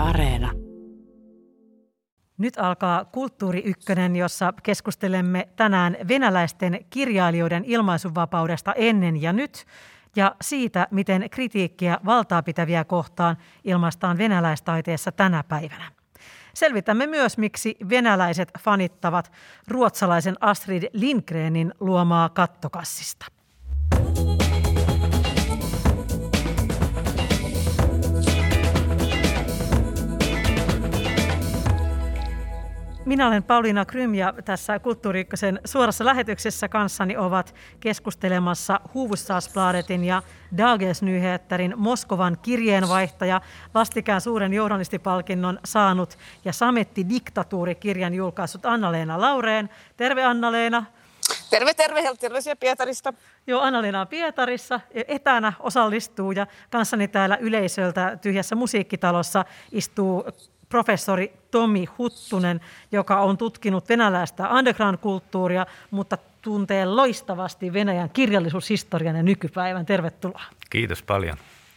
Areena. Nyt alkaa Kulttuuri Ykkönen, jossa keskustelemme tänään venäläisten kirjailijoiden ilmaisunvapaudesta ennen ja nyt ja siitä, miten kritiikkiä valtaapitäviä kohtaan ilmaistaan venäläistaiteessa tänä päivänä. Selvitämme myös, miksi venäläiset fanittavat ruotsalaisen Astrid Lindgrenin luomaa Kattokassista. Minä olen Pauliina Krym ja tässä Kulttuuri Ykkösen suorassa lähetyksessä kanssani ovat keskustelemassa Hufvudstadsbladetin ja Dagens Nyheterin Moskovan kirjeenvaihtaja, vastikään suuren journalistipalkinnon saanut ja Sametti-diktatuuri-kirjan julkaissut Anna-Leena Laureen. Terve Anna-Leena. Terve. Terveisiä Pietarista. Joo, Anna-Leena on Pietarissa. Etänä osallistuu ja kanssani täällä yleisöltä tyhjässä musiikkitalossa istuu professori Tomi Huttunen, joka on tutkinut venäläistä underground-kulttuuria, mutta tuntee loistavasti Venäjän kirjallisuushistorian ja nykypäivän. Tervetuloa. Kiitos paljon.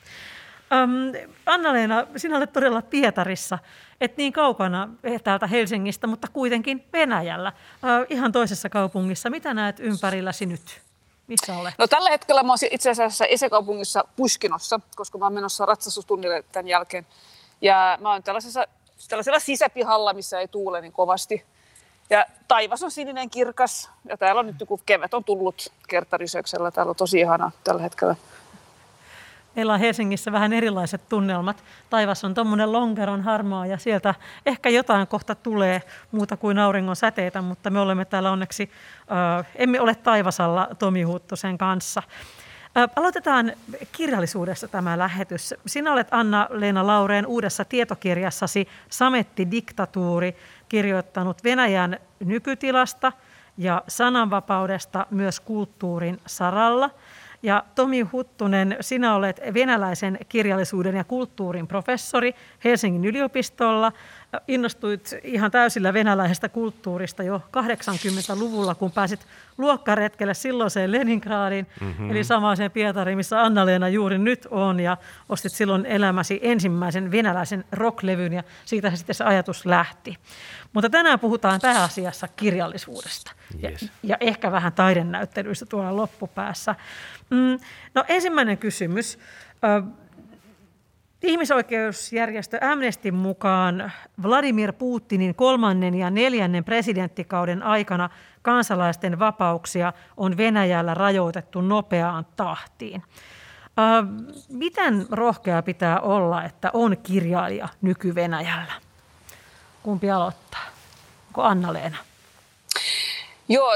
Anna-Leena, sinä olet todella Pietarissa, et niin kaukana täältä Helsingistä, mutta kuitenkin Venäjällä, ihan toisessa kaupungissa. Mitä näet ympärilläsi nyt? Missä olet? No tällä hetkellä mä oon itse asiassa esikaupungissa Pushkinossa, koska mä oon menossa ratsastustunnille tämän jälkeen. Ja mä oon tällaisella sisäpihalla, missä ei tuule niin kovasti. Ja taivas on sininen kirkas. Ja täällä on nyt joku kevät on tullut kertarysäyksellä. Täällä on tosi ihanaa tällä hetkellä. Meillä on Helsingissä vähän erilaiset tunnelmat. Taivas on tuommoinen lonkeron harmaa ja sieltä ehkä jotain kohta tulee muuta kuin auringon säteitä, mutta me olemme täällä onneksi, emme ole taivasalla Tomi Huttusen kanssa. Aloitetaan kirjallisuudessa tämä lähetys. Sinä olet Anna-Leena Laureen uudessa tietokirjassasi Sametti-diktatuuri kirjoittanut Venäjän nykytilasta ja sananvapaudesta myös kulttuurin saralla. Ja Tomi Huttunen, sinä olet venäläisen kirjallisuuden ja kulttuurin professori Helsingin yliopistolla. Innostuit ihan täysillä venäläisestä kulttuurista jo 80-luvulla, kun pääsit luokkaretkelle silloiseen Leningradiin, eli samaiseen Pietariin, missä Anna-Leena juuri nyt on, ja ostit silloin elämäsi ensimmäisen venäläisen rocklevyn, ja siitä sitten se ajatus lähti. Mutta tänään puhutaan pääasiassa kirjallisuudesta ja ehkä vähän taidenäyttelyistä tuolla loppupäässä. No ensimmäinen kysymys. Ihmisoikeusjärjestö Amnestyn mukaan Vladimir Putinin 3. ja 4. presidenttikauden aikana kansalaisten vapauksia on Venäjällä rajoitettu nopeaan tahtiin. Miten rohkea pitää olla, että on kirjailija nyky-Venäjällä? Kumpi aloittaa? Onko Anna-Leena? Joo,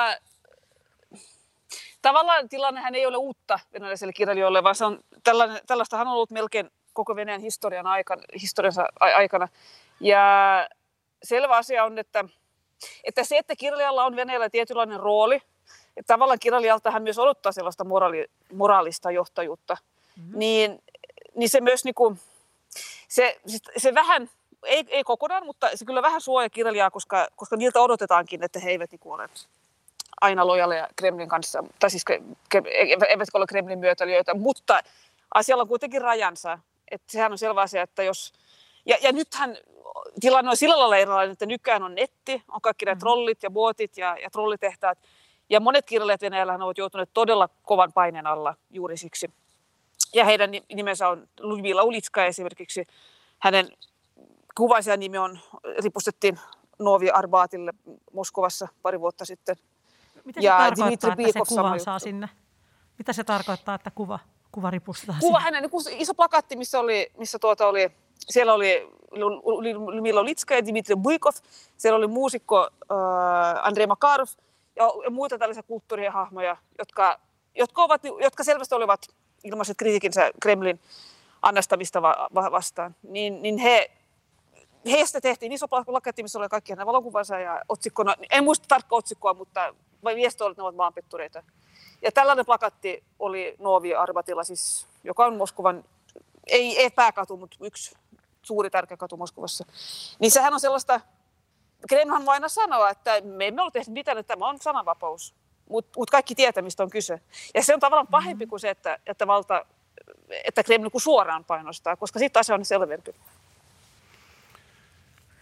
tavallaan tilannehän ei ole uutta venäläisille kirjailijoille, vaan se on tällaistahan on ollut melkein koko Venäjän historiansa aikana. Ja selvä asia on, että se, että kirjailijalla on Venäjällä tietynlainen rooli, että tavallaan kirjailijalta hän myös odottaa sellaista moraalista johtajuutta, niin se myös niinku, se vähän, ei kokonaan, mutta se kyllä vähän suojaa kirjailijaa, koska niiltä odotetaankin, että he eivät niinku ole aina lojaaleja Kremlin kanssa, tai siis eivätkä ole Kremlin myötäilijöitä, mutta asialla on kuitenkin rajansa. Että sehän on selvä asia, että jos... Ja nythän tilanne on sillä lailla erilainen, että nykyään on netti, on kaikki nämä trollit ja botit ja trollitehtaat. Ja monet kirjailijat Venäjällä ovat joutuneet todella kovan paineen alla juuri siksi. Ja heidän nimensä on Ludmila Ulitskaja esimerkiksi. Hänen kuvansa nimi ripustettiin Novi Arbatille Moskovassa pari vuotta sitten. Mitä se tarkoittaa, että se kuvan saa sinne? Mitä se tarkoittaa, että kuva ripustaa sinne? Hänen iso plakaatti, siellä oli Ludmila Ulitskaja ja Dmitri Bykov, siellä oli muusikko Andrei Makarov ja muita tällaisia kulttuurihahmoja, jotka selvästi olivat ilmaiset kritiikinsä Kremlin annastamista vastaan. Niin heistä tehtiin iso plakaatti, missä oli kaikki hänen valokuvansa ja otsikkona, en muista tarkkaa otsikkoa, mutta viesti oli, että ne ovat maanpettureita. Ja tällainen plakatti oli Novi Arbatilla, siis, joka on Moskovan, ei pääkatu, mutta yksi suuri tärkeä katu Moskovassa. Niin sehän on sellaista, Kremlhan voi aina sanoa, että me emme ole tehnyt mitään, että tämä on sananvapaus. Mutta kaikki tietää, mistä on kyse. Ja se on tavallaan pahempi kuin se, että Kreml suoraan painostaa, koska siitä asia on selvempi.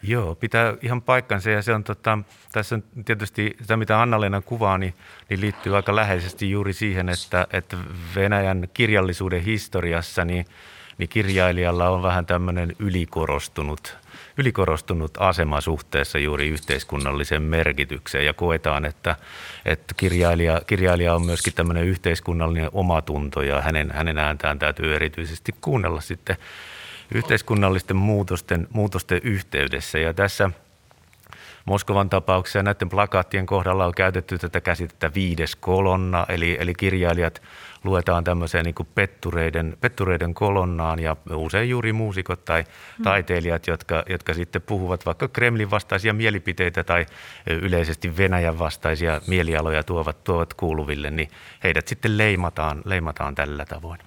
Joo, pitää ihan paikkansa ja se on tässä on tietysti sitä, mitä Anna-Leena kuvaa, niin liittyy aika läheisesti juuri siihen, että Venäjän kirjallisuuden historiassa niin kirjailijalla on vähän tämmöinen ylikorostunut asema suhteessa juuri yhteiskunnalliseen merkitykseen ja koetaan, että kirjailija on myöskin tämmöinen yhteiskunnallinen omatunto ja hänen ääntään täytyy erityisesti kuunnella sitten yhteiskunnallisten muutosten yhteydessä. Ja tässä Moskovan tapauksessa näiden plakaattien kohdalla on käytetty tätä käsitettä 5. kolonna, eli kirjailijat luetaan tämmöiseen niin kuin pettureiden kolonnaan ja usein juuri muusikot tai taiteilijat, jotka sitten puhuvat vaikka Kremlin vastaisia mielipiteitä tai yleisesti Venäjän vastaisia mielialoja tuovat kuuluville, niin heidät sitten leimataan tällä tavoin.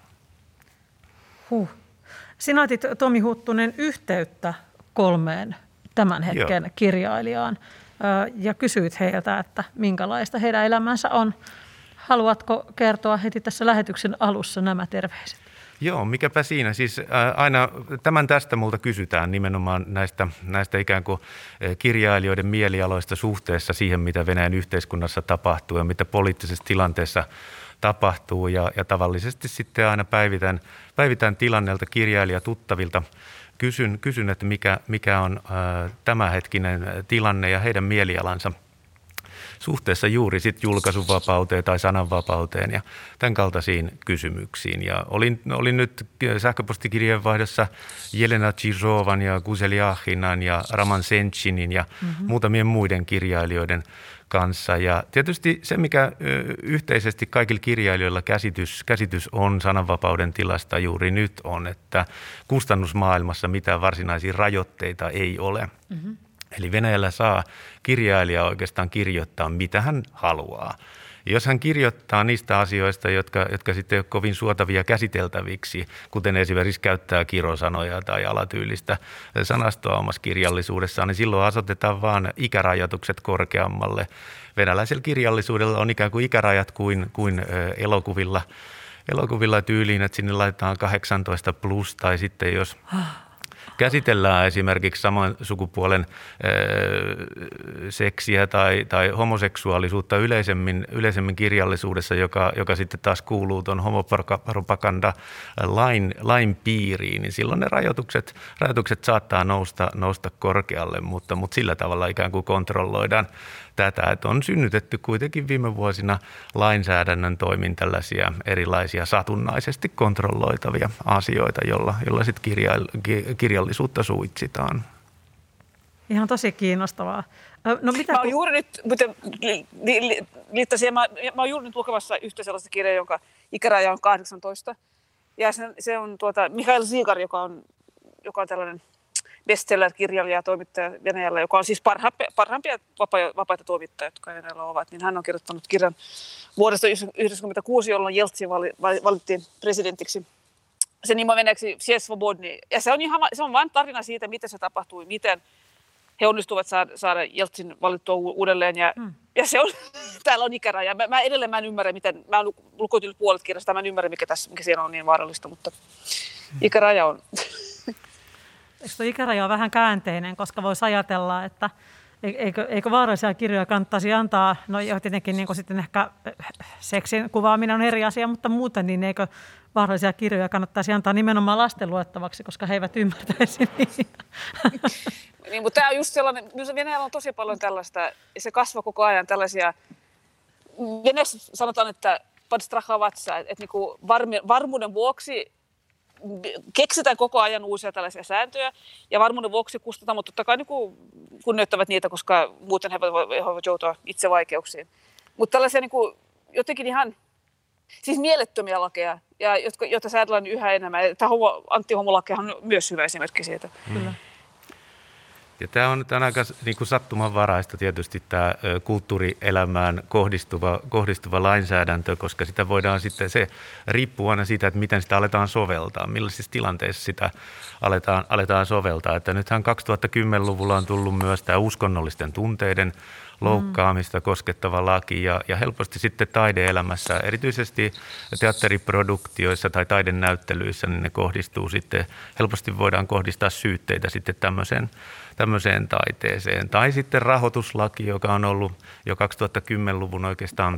Sinä otit, Tomi Huttunen, yhteyttä 3 tämän hetken kirjailijaan ja kysyit heiltä, että minkälaista heidän elämänsä on. Haluatko kertoa heti tässä lähetyksen alussa nämä terveiset? Joo, mikäpä siinä. Siis aina tästä multa kysytään nimenomaan näistä ikään kuin kirjailijoiden mielialoista suhteessa siihen, mitä Venäjän yhteiskunnassa tapahtuu ja mitä poliittisessa tilanteessa tapahtuu. Ja tavallisesti sitten aina päivitän tilanneelta kirjailijatuttavilta. Kysyn, että mikä on tämänhetkinen tilanne ja heidän mielialansa suhteessa juuri sit julkaisuvapauteen tai sananvapauteen ja tämän kaltaisiin kysymyksiin. Ja olin nyt sähköpostikirjeenvaihdossa Jelena Chizovan ja Guzel Yachinan ja Raman Senchinin ja muutamien muiden kirjailijoiden kanssa. Ja tietysti se, mikä yhteisesti kaikilla kirjailijoilla käsitys on sananvapauden tilasta juuri nyt on, että kustannusmaailmassa mitään varsinaisia rajoitteita ei ole. Eli Venäjällä saa kirjailija oikeastaan kirjoittaa, mitä hän haluaa. Ja jos hän kirjoittaa niistä asioista, jotka sitten ei ole kovin suotavia käsiteltäviksi, kuten esimerkiksi käyttää kirosanoja tai alatyylistä sanastoa omassa kirjallisuudessaan, niin silloin asetetaan vaan ikärajoitukset korkeammalle. Venäläisellä kirjallisuudella on ikään kuin ikärajat kuin elokuvilla tyyliin, että sinne laitetaan 18 plus tai sitten jos käsitellään esimerkiksi saman sukupuolen seksiä tai homoseksuaalisuutta yleisemmin kirjallisuudessa, joka sitten taas kuuluu tuon homopropaganda-lain piiriin, niin silloin ne rajoitukset saattaa nousta korkealle, mutta sillä tavalla ikään kuin kontrolloidaan tätä, että on synnytetty kuitenkin viime vuosina lainsäädännön toimin tällaisia erilaisia satunnaisesti kontrolloitavia asioita, jolla sitten kirjallisuutta suitsitaan. Ihan tosi kiinnostavaa. No, mä oon juuri nyt, mä oon juuri nyt lukemassa yhtä sellaista kirjaa, jonka ikäraja on 18. Ja se on Mikhail Zygar, joka on tällainen bestseller-kirjailija ja toimittaja Venäjällä, joka on siis parhaimpia vapaita toimittajia, jotka Venäjällä ovat, niin hän on kirjoittanut kirjan vuodesta 1996, jolloin Jeltsin valittiin presidentiksi. Se nimi on venäjäksi Все свободны. Ja se on vain tarina siitä, miten se tapahtui, miten he onnistuvat saada Jeltsin valittua uudelleen. Ja se on, täällä on ikäraja. Mä edelleen en ymmärrä, mä oon lukenut yli puolet kirjasta, mä en ymmärrä, mikä siinä on niin vaarallista, mutta ikäraja on. Eikö tuo ikäraja ole vähän käänteinen, koska voisi ajatella, että eikö vaarallisia kirjoja kannattaisi antaa, no jo tietenkin niin sitten ehkä seksin kuvaaminen on eri asia, mutta muuten niin eikö vaarallisia kirjoja kannattaisi antaa nimenomaan lasten luettavaksi, koska he eivät ymmärtäisi niitä. Niin, mutta tämä on just sellainen, Venäjällä on tosi paljon tällaista, ja se kasvaa koko ajan tällaisia, Venäjässä sanotaan, että podstrahavatsa, että niinku varmuuden vuoksi keksitään koko ajan uusia tällaisia sääntöjä ja varmuuden vuoksi kustataan, mutta totta kai niin kunnioittavat niitä, koska muuten he voivat joutua itse vaikeuksiin. Mutta tällaisia niin kuin, jotenkin ihan siis mielettömiä lakeja, ja joita säädellään yhä enemmän. Tämä anti-homolakehan on myös hyvä esimerkki siitä. Kyllä. Ja tämä on aika niin kuin sattumanvaraista tietysti tämä kulttuurielämään kohdistuva lainsäädäntö, koska sitä voidaan sitten, se riippuu aina siitä, että miten sitä aletaan soveltaa, millaisissa tilanteissa sitä aletaan soveltaa. Että nythän 2010-luvulla on tullut myös tämä uskonnollisten tunteiden loukkaamista koskettava laki ja helposti sitten taideelämässä, erityisesti teatteriproduktioissa tai taidenäyttelyissä, niin ne kohdistuu sitten, helposti voidaan kohdistaa syytteitä sitten tämmöiseen taiteeseen. Tai sitten rahoituslaki, joka on ollut jo 2010-luvun oikeastaan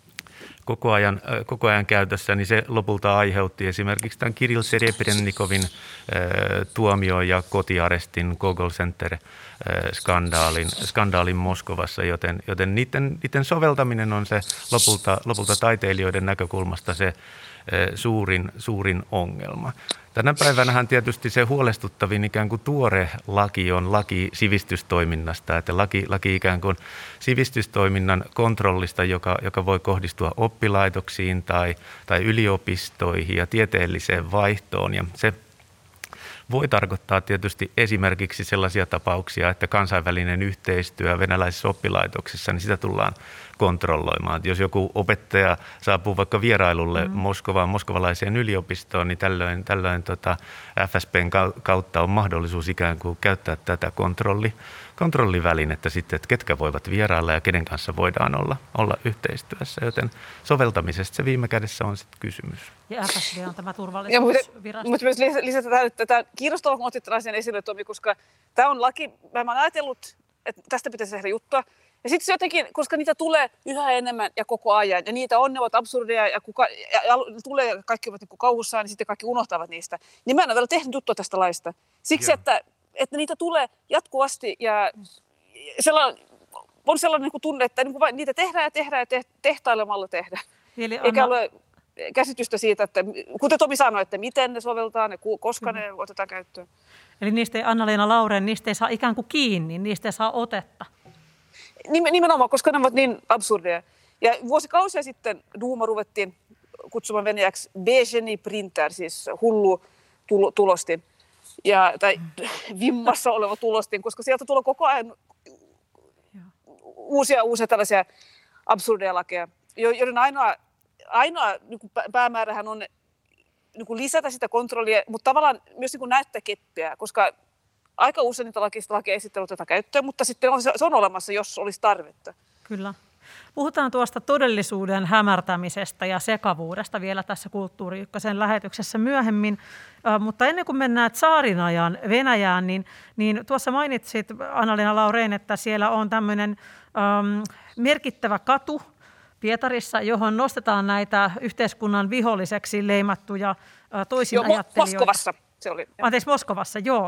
koko ajan käytössä, niin se lopulta aiheutti esimerkiksi tämän Kirill Serebrennikovin tuomioon ja kotiarestin Gogol Center-skandaalin Moskovassa, joten niiden soveltaminen on se lopulta taiteilijoiden näkökulmasta se suurin ongelma. Tänä päivänähän tietysti se huolestuttavin ikään kuin tuore laki on laki sivistystoiminnasta, että laki ikään kuin sivistystoiminnan kontrollista, joka voi kohdistua oppilaitoksiin tai yliopistoihin ja tieteelliseen vaihtoon. Ja se voi tarkoittaa tietysti esimerkiksi sellaisia tapauksia, että kansainvälinen yhteistyö venäläisissä oppilaitoksissa, niin sitä tullaan kontrolloimaan. Että jos joku opettaja saapuu vaikka vierailulle moskovalaiseen yliopistoon, niin tällöin FSB:n kautta on mahdollisuus ikään kuin käyttää tätä kontrollivälinettä sitten, että ketkä voivat vierailla ja kenen kanssa voidaan olla yhteistyössä, joten soveltamisesta se viime kädessä on sitten kysymys. Ja FSB on tämä turvallisuusvirasto. Mutta myös lisätä tähän, että tämä kiinnostavaa, kun otit tämän asian esille, Tomi, koska tämä on laki, mä olen ajatellut, että tästä pitäisi tehdä juttua. Ja sitten se jotenkin, koska niitä tulee yhä enemmän ja koko ajan, ja niitä on, ne ovat absurdeja, ja tulee, kaikki ovat niin kauhussaan, niin sitten kaikki unohtavat niistä. Niin mä en ole vielä tehnyt juttua tästä laista. Siksi, että niitä tulee jatkuvasti, ja on sellainen niin kuin tunne, että niin kuin niitä tehdään ja tehtailemalla tehdään. Eikä ole käsitystä siitä, että kuten Tomi sanoi, että miten ne soveltaa, koska ne otetaan käyttöön. Eli niistä ei, Anna-Leena Laureen, niistä ei saa ikään kuin kiinni, niistä ei saa otetta. Nimenomaan, koska ne ovat niin absurdeja. Ja vuosikausia sitten Duuma ruvettiin kutsumaan venäjäksi Bezheny printer, siis hullu tulostin, tai vimmassa oleva tulostin, koska sieltä tulee koko ajan uusia tällaisia absurdeja lakeja, joiden ainoa niin kuin päämäärähän on niin kuin lisätä sitä kontrollia, mutta tavallaan myös niin kuin näyttää keppiä, koska aika usein niitä lakeja ei sitten oteta käyttöön, mutta sitten se on olemassa, jos olisi tarvetta. Kyllä. Puhutaan tuosta todellisuuden hämärtämisestä ja sekavuudesta vielä tässä Kulttuuri Ykkösen lähetyksessä myöhemmin. Mutta ennen kuin mennään tsaarin ajan Venäjään, niin tuossa mainitsit, Anna-Leena Laureen, että siellä on tämmöinen merkittävä katu Pietarissa, johon nostetaan näitä yhteiskunnan viholliseksi leimattuja toisinajattelijoita. Moskovassa. Se oli. Anteeksi, Moskovassa, joo.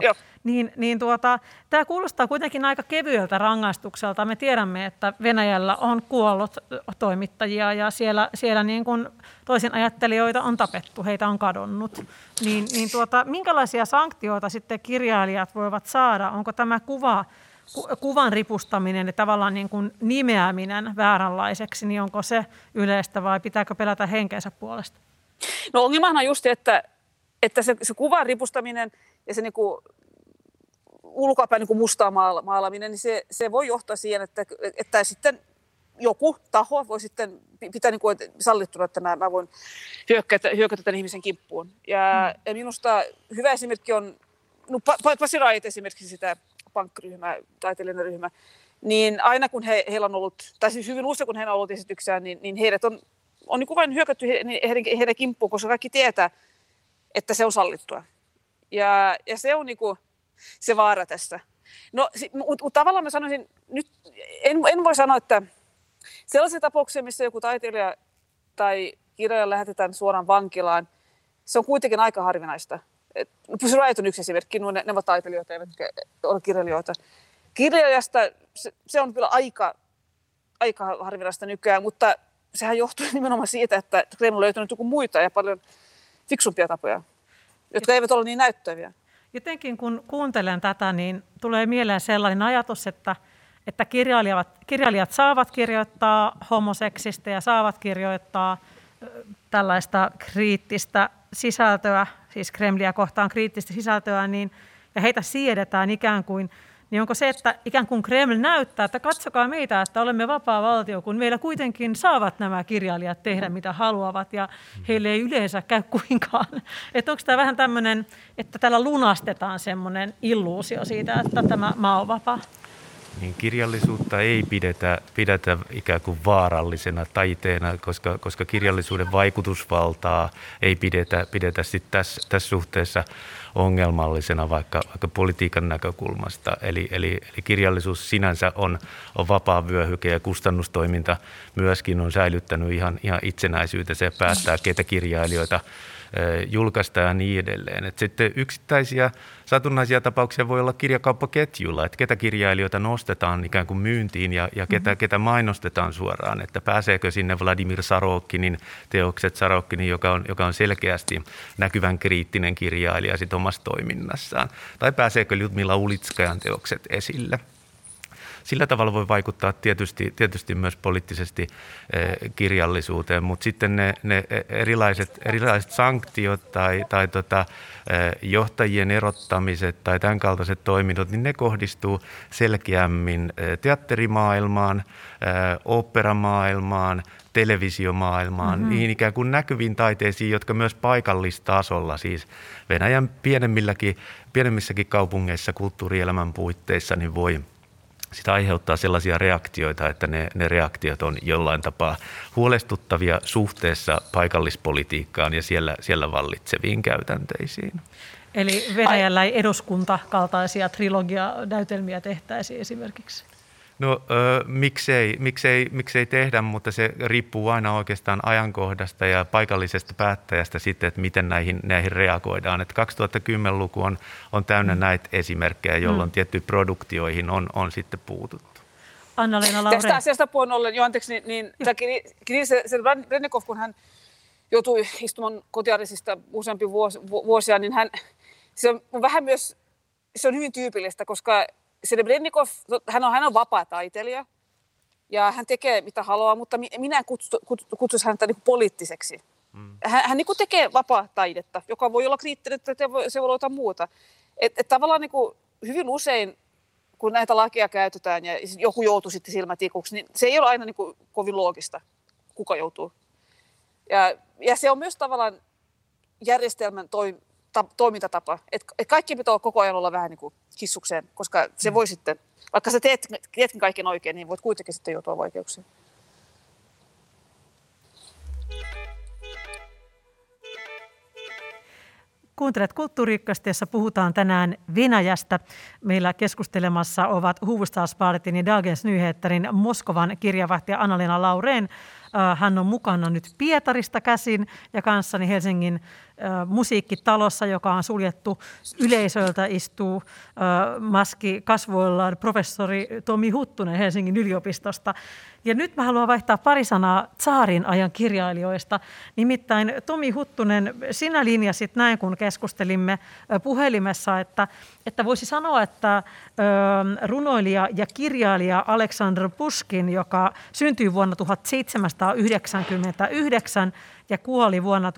Tämä kuulostaa kuitenkin aika kevyeltä rangaistukselta. Me tiedämme, että Venäjällä on kuollut toimittajia ja siellä niin kuin toisinajattelijoita on tapettu, heitä on kadonnut. Minkälaisia sanktioita sitten kirjailijat voivat saada? Onko tämä kuvan ripustaminen ja tavallaan niin kuin nimeäminen vääränlaiseksi, niin onko se yleistä vai pitääkö pelätä henkeensä puolesta? No ongelmahan on just, että se kuvan ripustaminen ja se niinku ulkoapäin niinku mustaa maalaaminen, niin se voi johtaa siihen, että sitten joku taho voi sitten pitää niinku sallittuna, että mä voin hyökätä tämän ihmisen kimppuun. Ja minusta hyvä esimerkki on, Pasi Raid esimerkiksi sitä punk-ryhmää, taiteellinen ryhmä, niin aina kun heillä on ollut, tai siis hyvin usein kun heillä on ollut esityksiä, niin heidät on niin vain hyökätty heidän kimppuun, koska kaikki tietää, että se on sallittua. Ja se on niinku se vaara tässä. No, mutta tavallaan mä sanoisin, nyt en voi sanoa, että sellaisia tapauksia, missä joku taiteilija tai kirjailija lähetetään suoraan vankilaan, se on kuitenkin aika harvinaista. Pysy Riot on yksi esimerkki, ne ovat taiteilijoita, eivätkä ole kirjailijoita. Kirjailijasta se on kyllä aika harvinaista nykyään, mutta sehän johtuu nimenomaan siitä, että Kreml on löytänyt joku muita ja paljon fiksumpia tapoja, jotka eivät ole niin näyttäviä. Jotenkin kun kuuntelen tätä, niin tulee mieleen sellainen ajatus, että kirjailijat saavat kirjoittaa homoseksistä ja saavat kirjoittaa tällaista kriittistä sisältöä, siis Kremliä kohtaan kriittistä sisältöä, ja heitä siedetään ikään kuin, niin onko se, että ikään kuin Kreml näyttää, että katsokaa meitä, että olemme vapaa valtio, kun meillä kuitenkin saavat nämä kirjailijat tehdä mitä haluavat ja heille ei yleensä käy kuinkaan. Että onko tämä vähän tämmöinen, että täällä lunastetaan semmoinen illuusio siitä, että tämä maa on vapaa? Niin kirjallisuutta ei pidetä ikään kuin vaarallisena taiteena, koska kirjallisuuden vaikutusvaltaa ei pidetä sit tässä suhteessa ongelmallisena vaikka politiikan näkökulmasta. Eli kirjallisuus sinänsä on vapaa vyöhyke ja kustannustoiminta myöskin on säilyttänyt ihan itsenäisyytensä ja päättää, ketä kirjailijoita julkaistaan ja niin edelleen. Et sitten yksittäisiä satunnaisia tapauksia voi olla kirjakauppaketjulla, että ketä kirjailijoita nostetaan ikään kuin myyntiin ja ketä mainostetaan suoraan, että pääseekö sinne Vladimir Sarokinin teokset, Sarokinin, joka on selkeästi näkyvän kriittinen kirjailija sit omassa toiminnassaan, tai pääseekö Ljudmila Ulitskajan teokset esille. Sillä tavalla voi vaikuttaa tietysti myös poliittisesti kirjallisuuteen, mutta sitten ne erilaiset sanktiot tai johtajien erottamiset tai tämän kaltaiset toiminnot, niin ne kohdistuu selkeämmin teatterimaailmaan, oopperamaailmaan, televisiomaailmaan, niihin ikään kuin näkyviin taiteisiin, jotka myös paikallistasolla, siis Venäjän pienemmissäkin kaupungeissa kulttuurielämän puitteissa, niin voi sitä aiheuttaa sellaisia reaktioita, että ne reaktiot on jollain tapaa huolestuttavia suhteessa paikallispolitiikkaan ja siellä vallitseviin käytänteisiin. Eli Venäjällä ei eduskuntakaltaisia trilogia-näytelmiä tehtäisi esimerkiksi? No miksei tehdä, mutta se riippuu aina oikeastaan ajankohdasta ja paikallisesta päättäjästä sitten, että miten näihin reagoidaan. Että 2010-luku on täynnä näitä esimerkkejä, jolloin tiettyihin produktioihin on sitten puututtu. Anna-Leena Laureen. Tästä asiasta puheen ollen, Brennikov, kun hän joutui istumaan kotiarestissa useampia vuosia, niin se on vähän myös, se on hyvin tyypillistä, koska Serebrennikov, hän on vapaa taiteilija ja hän tekee mitä haluaa, mutta minä en kutsuisi häntä niin poliittiseksi. Hän niin tekee vapaa taidetta, joka voi olla kriittinen, että se voi olla jotain muuta. Et tavallaan niin hyvin usein, kun näitä lakeja käytetään ja joku joutuu sitten silmätikuksi, niin se ei ole aina niin kovin loogista, kuka joutuu. Ja se on myös tavallaan järjestelmän toimintatapa. Et kaikki pitää koko ajan olla vähän niin kuin hissukseen, koska se voi sitten, vaikka sä teetkin kaiken oikein, niin voit kuitenkin sitten joutua vaikeuksiin. Kuuntelet Kulttuuri Ykköstä, jossa puhutaan tänään Venäjästä. Meillä keskustelemassa ovat Hufvudstadsbladetin ja Dagens Nyheterin Moskovan kirjavaihtaja Anna-Leena Laureen. Hän on mukana nyt Pietarista käsin ja kanssani Helsingin musiikkitalossa, joka on suljettu yleisöltä, istuu maski kasvoillaan professori Tomi Huttunen Helsingin yliopistosta. Ja nyt mä haluan vaihtaa pari sanaa tsaarin ajan kirjailijoista. Nimittäin Tomi Huttunen, sinä linjasit näin, kun keskustelimme puhelimessa, että voisi sanoa, että runoilija ja kirjailija Aleksandr Puškin, joka syntyi vuonna 1799 ja kuoli vuonna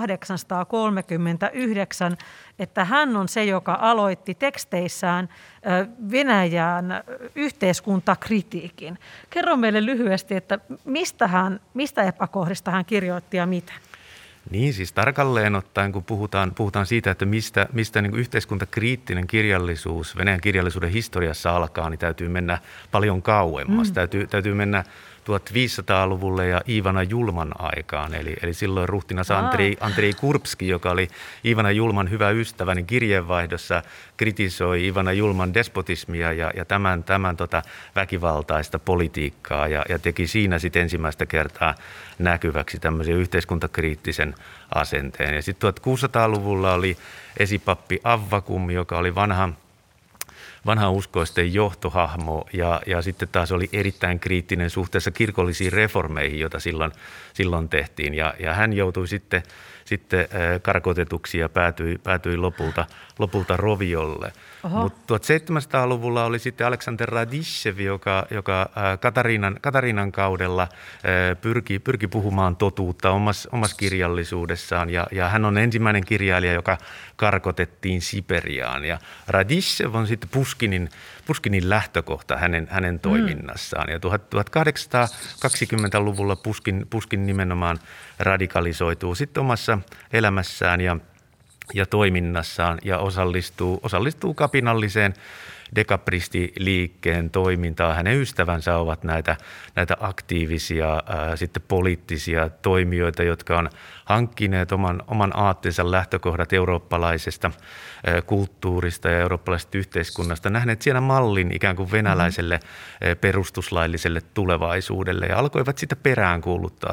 1839, että hän on se, joka aloitti teksteissään Venäjän yhteiskuntakritiikin. Kerro meille lyhyesti, että mistä epäkohdista hän kirjoitti ja mitä? Niin, siis tarkalleen ottaen, kun puhutaan siitä, että mistä niin kuin yhteiskuntakriittinen kirjallisuus Venäjän kirjallisuuden historiassa alkaa, niin täytyy mennä paljon kauemmas. Täytyy mennä 1500-luvulle ja Ivana Julman aikaan, eli silloin ruhtinas Andrei Kurbski, joka oli Ivana Julman hyvä ystävä, niin kirjeenvaihdossa kritisoi Ivana Julman despotismia ja tämän väkivaltaista politiikkaa ja teki siinä sitten ensimmäistä kertaa näkyväksi tämmöisen yhteiskuntakriittisen asenteen. Ja sitten 1600-luvulla oli esipappi Avvakum, joka oli vanha uskoisten johtohahmo ja sitten taas oli erittäin kriittinen suhteessa kirkollisiin reformeihin, joita silloin tehtiin. Ja hän joutui sitten karkotetuksi ja päätyi lopulta roviolle. Mutta 1700-luvulla oli sitten Aleksander Radishev, joka Katarinan kaudella pyrki puhumaan totuutta omassa kirjallisuudessaan. Ja hän on ensimmäinen kirjailija, joka karkotettiin Siperiaan. Ja Radishev on sitten Puškinin lähtökohta hänen toiminnassaan. Ja 1820-luvulla Puškin nimenomaan radikalisoituu sitten omassa elämässään ja ja toiminnassaan ja osallistuu kapinalliseen dekabristiliikkeen toimintaan. Hänen ystävänsä ovat näitä aktiivisia sitten poliittisia toimijoita, jotka on hankkineet oman aatteensa lähtökohdat eurooppalaisesta kulttuurista ja eurooppalaisesta yhteiskunnasta, nähneet siellä mallin ikään kuin venäläiselle perustuslailliselle tulevaisuudelle ja alkoivat sitä peräänkuuluttaa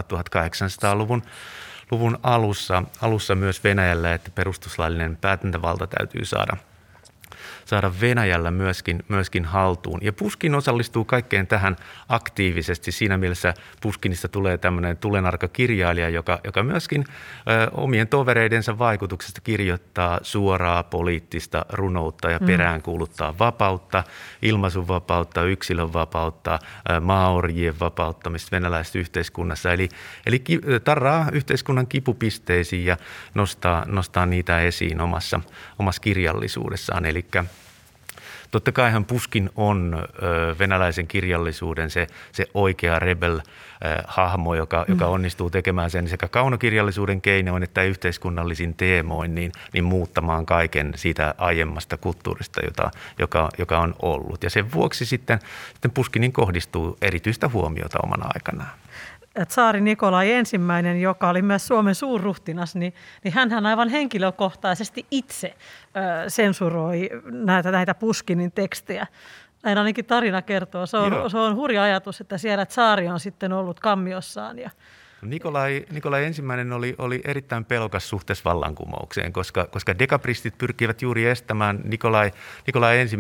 1800-luvun alussa myös Venäjällä, että perustuslaillinen päätäntävalta täytyy saada Venäjällä myöskin haltuun. Ja Puškin osallistuu kaikkeen tähän aktiivisesti. Siinä mielessä Puškinista tulee tämmöinen tulenarka kirjailija, joka myöskin omien tovereidensa vaikutuksesta kirjoittaa suoraa poliittista runoutta ja peräänkuuluttaa vapautta, ilmaisunvapautta, yksilönvapautta, maaorjien vapauttamista venäläisessä yhteiskunnassa. Eli tarraa yhteiskunnan kipupisteisiin ja nostaa niitä esiin omassa kirjallisuudessaan. Eli totta kaihan Puškin on venäläisen kirjallisuuden se oikea rebel-hahmo, joka onnistuu tekemään sen sekä kaunokirjallisuuden keinoin että yhteiskunnallisin teemoin niin muuttamaan kaiken siitä aiemmasta kulttuurista, joka on ollut. Ja sen vuoksi sitten Puškinin kohdistuu erityistä huomiota omana aikanaan. Tsaari Nikolai I, joka oli myös Suomen suurruhtinas, niin hänhän aivan henkilökohtaisesti itse sensuroi näitä Puškinin tekstejä. Näin ainakin tarina kertoo. Se on hurja ajatus, että siellä tsaari on sitten ollut kammiossaan. Nikolai I oli erittäin pelokas suhteessa vallankumoukseen, koska dekabristit pyrkivät juuri estämään Nikolai I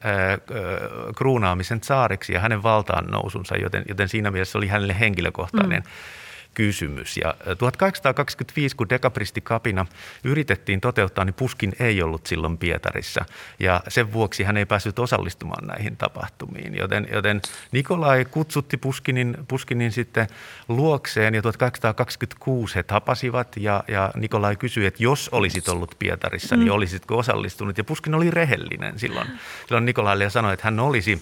kruunaamisen tsaariksi ja hänen valtaan nousunsa, joten siinä mielessä oli hänelle henkilökohtainen kysymys. Ja 1825, kun dekabristikapina yritettiin toteuttaa, niin Puškin ei ollut silloin Pietarissa. Ja sen vuoksi hän ei päässyt osallistumaan näihin tapahtumiin. Joten Nikolai kutsutti Puškinin sitten luokseen ja 1826 he tapasivat ja Nikolai kysyi, että jos olisit ollut Pietarissa, niin olisitko osallistunut. Ja Puškin oli rehellinen silloin Nikolaille ja sanoi, että hän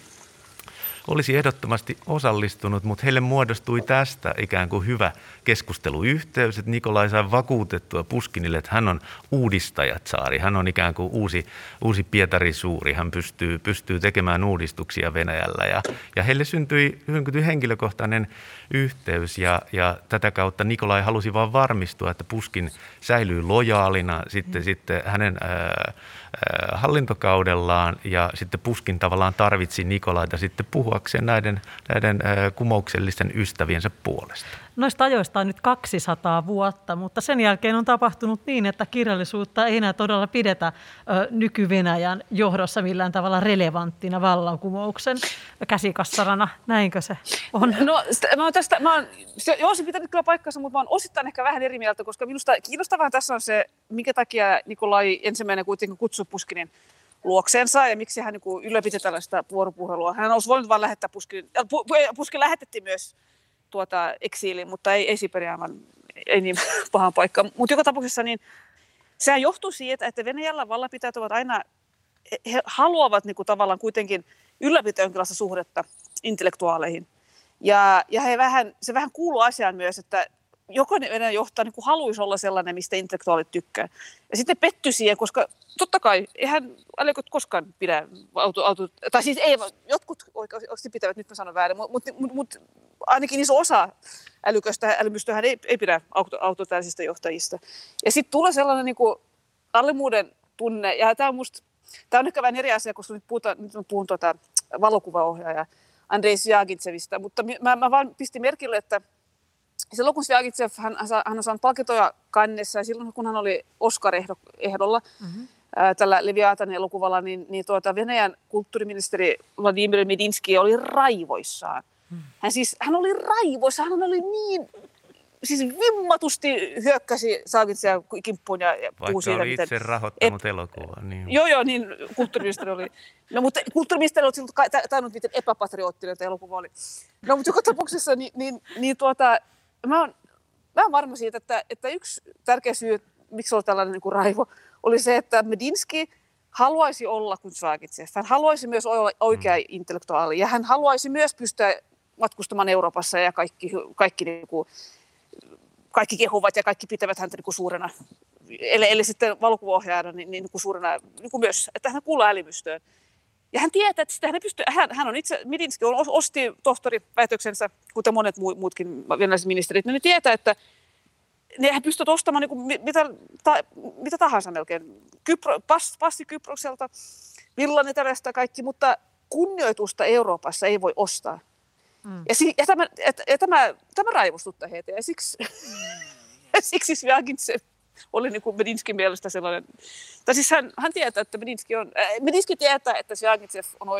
olisi ehdottomasti osallistunut, mutta heille muodostui tästä ikään kuin hyvä keskusteluyhteys, että Nikolai sai vakuutettua Puškinille, että hän on uudistajatsaari, hän on ikään kuin uusi Pietari Suuri, hän pystyy tekemään uudistuksia Venäjällä ja heille syntyi henkilökohtainen yhteys ja tätä kautta Nikolai halusi vaan varmistua, että Puškin säilyy lojaalina sitten hänen hallintokaudellaan ja sitten Puškin tavallaan tarvitsi Nikolaita sitten puhuakseen näiden kumouksellisten ystäviensä puolesta. Noista ajoista on nyt 200 vuotta, mutta sen jälkeen on tapahtunut niin, että kirjallisuutta ei enää todella pidetä nyky-Venäjän johdossa millään tavalla relevanttina vallankumouksen käsikassarana. Näinkö se on? No se pitää nyt kyllä paikkansa, mutta mä oon osittain ehkä vähän eri mieltä, koska minusta kiinnostavaa tässä on se, minkä takia Nikolai ensimmäinen kuitenkin kutsui Puškinin luokseensa ja miksi hän niin ylläpiti tällaista vuoropuhelua. Hän olisi voinut vain lähettää Puškin lähetettiin myös eksiiliin, mutta ei Siperiaan, ei niin pahan paikkaan. Mutta joka tapauksessa niin sehän johtuu siitä, että Venäjällä vallanpitäjät ovat aina, he haluavat niin kuin tavallaan kuitenkin ylläpitää jonkinlaista suhdetta intellektuaaleihin. Ja se vähän kuuluu asiaan myös, että jokainen Venäjän johtaja niin kuin haluaisi olla sellainen, mistä intellektuaalit tykkää. Ja sitten pettyi siihen, koska totta kai eihän älykät koskaan pidä tai siis ei, jotkut oikeasti pitävät, nyt mä sanon väärin, mutta ainakin iso osa älymystöhän ei pidä autoritaarisista johtajista. Ja sitten tulee sellainen niin kuin alemmuuden tunne, ja tämä on ehkä vähän eri asia, koska nyt puhun valokuvaohjaaja Andrei Zvjagitsevistä, mutta mä vaan pistin merkille, että silloin kun Zvjagitsev, hän on saanut palkintoja Cannesissa ja silloin kun hän oli Oscar-ehdolla tällä Leviatanin elokuvalla, niin Venäjän kulttuuriministeri Vladimir Medinski oli raivoissaan. Hän oli raivoissaan, hän oli niin vimmatusti hyökkäsi Zvjagitsevan kimppuun ja puhui siitä. Vaikka oli itse rahoittanut elokuvaa. Niin. Joo, niin kulttuuriministeri oli. No, mutta kulttuuriministeri oli silloin tainnut, miten epäpatriottinen tämä elokuva oli. No, mutta joka tapauksessa mä oon varma siitä, että yksi tärkeä syy, miksi oli tällainen niin kuin raivo, oli se, että Medinski haluaisi olla kuin Zvjagitsev. Hän haluaisi myös olla oikea intellektuaali ja hän haluaisi myös pystyä matkustamaan Euroopassa ja kaikki kehuvat ja kaikki pitävät häntä niin kuin suurena eli sitten valokuvaohjaajana niin kuin suurena, niin kuin myös, että hän kuuluu älymystöön. Ja hän tietää, että hän pystyy, hän on itse, Medinsky osti tohtoriväitöksensä, kuten monet muutkin venäläiset ministerit, niin ne tietää, että hän pystyy ostamaan niin kuin mitä tahansa melkein. Passi Kyprokselta, villan Etelästä kaikki, mutta kunnioitusta Euroopassa ei voi ostaa. Ja tämä raivostuttaa heitä. Ja siksi Zvjagintsev oli niin kuin Medinskyn mielestä sellainen. Tai siis hän tietää, että Medinsky tietää, että Zvjagintsev on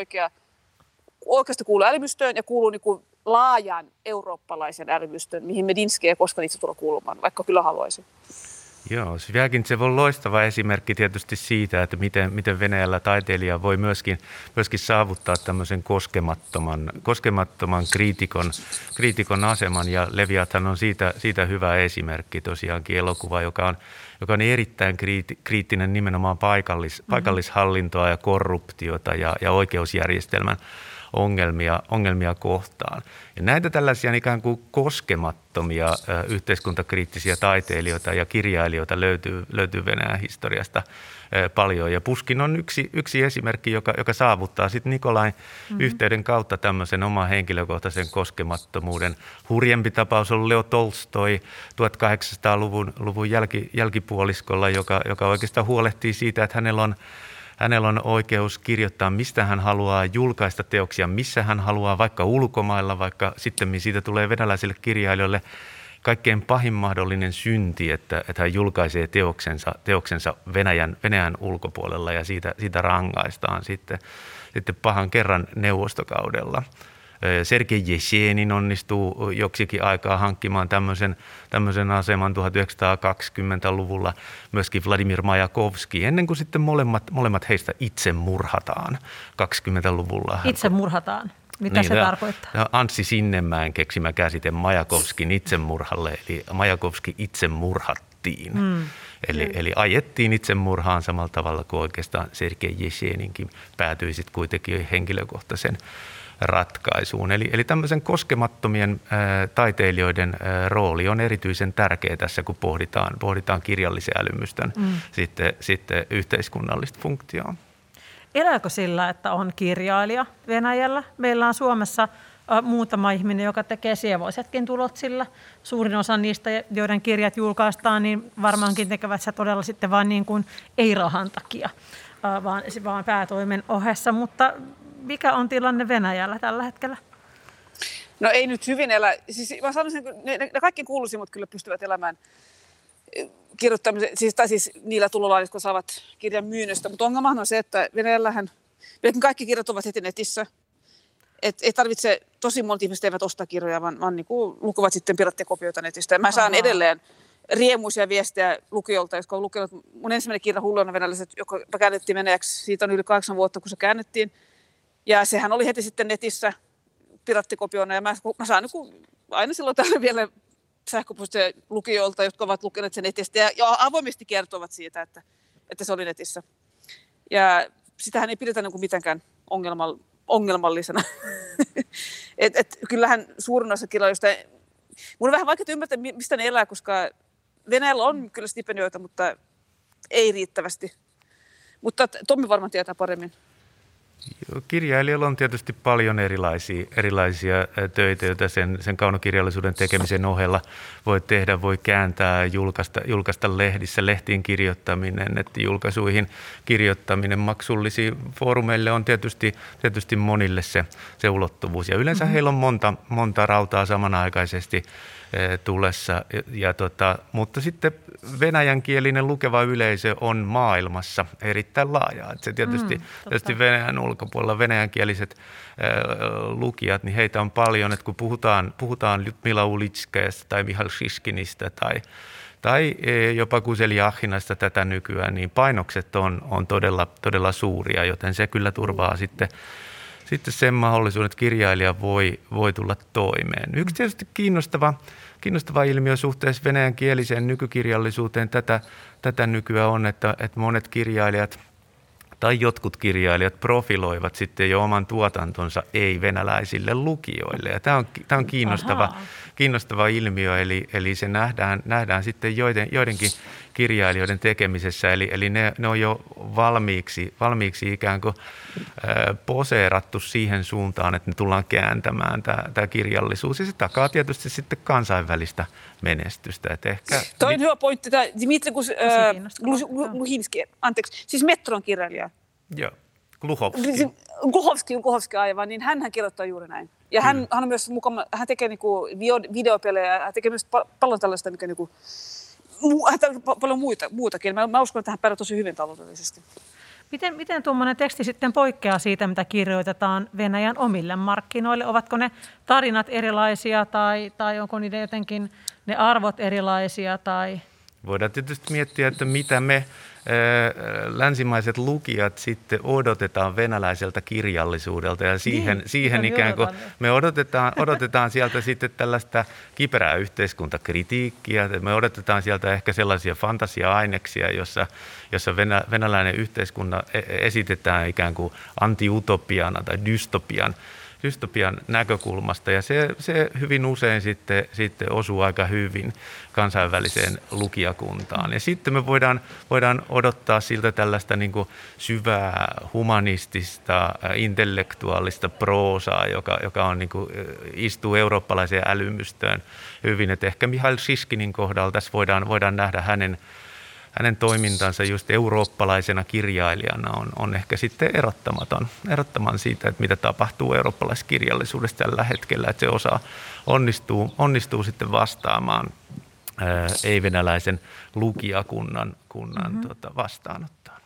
oikeasti kuuluu älymystöön ja kuuluu niin kuin laajan eurooppalaisen älymystöön, mihin Medinsky ei koskaan itse tule kuulumaan, vaikka kyllä haluaisi. Joo, Zvjagintsev on loistava esimerkki tietysti siitä, että miten Venäjällä taiteilija voi myöskin saavuttaa tämmöisen koskemattoman kriitikon aseman, ja Leviathan on siitä hyvä esimerkki tosiaankin elokuva, joka on erittäin kriittinen nimenomaan paikallishallintoa ja korruptiota ja oikeusjärjestelmän ongelmia kohtaan. Ja näitä tällaisia ikään kuin koskemattomia yhteiskuntakriittisiä taiteilijoita ja kirjailijoita löytyy Venäjän historiasta paljon. Ja Puškin on yksi esimerkki, joka saavuttaa sitten Nikolain yhteyden kautta tämmöisen oman henkilökohtaisen koskemattomuuden. Hurjempi tapaus on Leo Tolstoi 1800-luvun jälkipuoliskolla, joka oikeastaan huolehtii siitä, että hänellä on oikeus kirjoittaa, mistä hän haluaa, julkaista teoksia, missä hän haluaa, vaikka ulkomailla, vaikka sitten siitä tulee venäläisille kirjailijoille kaikkein pahin mahdollinen synti, että hän julkaisee teoksensa Venäjän ulkopuolella, ja siitä rangaistaan sitten pahan kerran neuvostokaudella. Sergei Jesenin onnistuu joksikin aikaa hankkimaan tämmöisen aseman 1920-luvulla, myöskin Vladimir Majakovski, ennen kuin sitten molemmat heistä itse murhataan 20-luvulla. Itse murhataan? Mitä se tarkoittaa? Anssi Sinnemäen keksimä käsite Majakovskin itsemurhalle, eli Majakovski itse murhattiin. Eli ajettiin itsemurhaan samalla tavalla kuin oikeastaan Sergei Jeseninkin päätyi sitten kuitenkin henkilökohtaisen ratkaisuun. Eli tämmöisen koskemattomien taiteilijoiden rooli on erityisen tärkeä tässä, kun pohditaan kirjallisen älymystön sitten yhteiskunnallista funktioa. Elääkö sillä, että on kirjailija Venäjällä? Meillä on Suomessa muutama ihminen, joka tekee sievoisetkin tulot sillä. Suurin osa niistä, joiden kirjat julkaistaan, niin varmaankin tekevät se todella sitten vain niin kuin ei rahan takia, vaan päätoimen ohessa. Mutta mikä on tilanne Venäjällä tällä hetkellä? No ei nyt hyvin elä. Siis mä sanoisin, ne kaikki kuuluisimmat kyllä pystyvät elämään kirjoittamisen, siis niillä tulolailla, jotka saavat kirjan myynnöstä. Mutta ongelmahan on se, että Venäjällähän kaikki kirjat ovat heti netissä. Ei tarvitse, tosi monta ihmistä eivät osta kirjoja, vaan niin kuin lukevat sitten pirattikopioita netistä. Ja mä saan edelleen riemuisia viestejä lukijoilta, jotka on lukenut. Mun ensimmäinen kirja Hulluina venäläiset, joka käännettiin venäjäksi, siitä on yli 8 vuotta, kun se käännettiin. Ja sehän oli heti sitten netissä pirattikopiona. Ja mä saan aina silloin täällä vielä sähköpostia lukijoilta, jotka ovat lukeneet sen netistä ja avoimesti kertovat siitä, että se oli netissä. Ja sitähän ei pidetä niin kuin mitenkään ongelmallisena. Kyllähän suurin osa kirjailijoista, mun on vähän vaikea ymmärtää, mistä ne elää, koska Venäjällä on kyllä stipendioita, mutta ei riittävästi. Mutta Tommi varmaan tietää paremmin. Kirjailijalla on tietysti paljon erilaisia töitä, joita sen kaunokirjallisuuden tekemisen ohella voi tehdä, voi kääntää, julkaista lehdissä, lehtiin kirjoittaminen, että julkaisuihin kirjoittaminen maksullisiin foorumeille on tietysti monille se ulottuvuus. Ja yleensä heillä on monta rautaa samanaikaisesti tulessa, mutta sitten venäjänkielinen lukeva yleisö on maailmassa erittäin laaja. Se tietysti Venäjän ulkopuolella venäjänkieliset lukijat, niin heitä on paljon, että kun puhutaan Ljudmila Ulitskajasta tai Mihail Shishkinistä tai jopa Kusel Jahhinasta tätä nykyään, niin painokset on todella suuria, joten se kyllä turvaa sitten sen mahdollisuuden, että kirjailija voi tulla toimeen. Yksi tietysti kiinnostava ilmiö suhteessa venäjänkieliseen nykykirjallisuuteen tätä nykyään on, että monet kirjailijat tai jotkut kirjailijat profiloivat sitten jo oman tuotantonsa ei-venäläisille lukijoille. Ja tämä on kiinnostava ilmiö, eli se nähdään sitten joidenkin kirjailijoiden tekemisessä. Eli ne on jo valmiiksi ikään kuin poseerattu siihen suuntaan, että ne tullaan kääntämään tämä kirjallisuus. Ja se takaa tietysti sitten kansainvälistä menestystä. Että ehkä toi on hyvä pointti. Tämä Dmitri Gluhinski, anteeksi, siis Metron kirjailija. Joo, Gluhovski aivan, niin hän kirjoittaa juuri näin. Ja hän on myös mukana, hän tekee niinku videopelejä, hän tekee myös paljon tällaista niinku, paljon muutakin. Mä uskon, että hän pärjää tosi hyvin taloudellisesti. Miten tuommoinen teksti sitten poikkeaa siitä, mitä kirjoitetaan Venäjän omille markkinoille? Ovatko ne tarinat erilaisia tai onko niiden jotenkin ne arvot erilaisia? Tai... Voidaan tietysti miettiä, että mitä me länsimaiset lukijat sitten odotetaan venäläiseltä kirjallisuudelta ja siihen ikään kuin me odotetaan sieltä sitten tällaista kiperää yhteiskuntakritiikkiä, me odotetaan sieltä ehkä sellaisia fantasia-aineksia, jossa venäläinen yhteiskunta esitetään ikään kuin anti-utopiana tai dystopian näkökulmasta ja se hyvin usein sitten osuu aika hyvin kansainväliseen lukijakuntaan. Ja sitten me voidaan odottaa siltä tällaista niin kuin syvää humanistista, intellektuaalista proosaa, joka on, niin kuin, istuu eurooppalaiseen älymystöön hyvin. Et ehkä Mihail Šiškinin kohdalla tässä voidaan nähdä hänen toimintansa just eurooppalaisena kirjailijana on ehkä sitten erottaman siitä, että mitä tapahtuu eurooppalaisessa kirjallisuudessa tällä hetkellä, että se onnistuu sitten vastaamaan ei-venäläisen lukijakunnan vastaanottaan.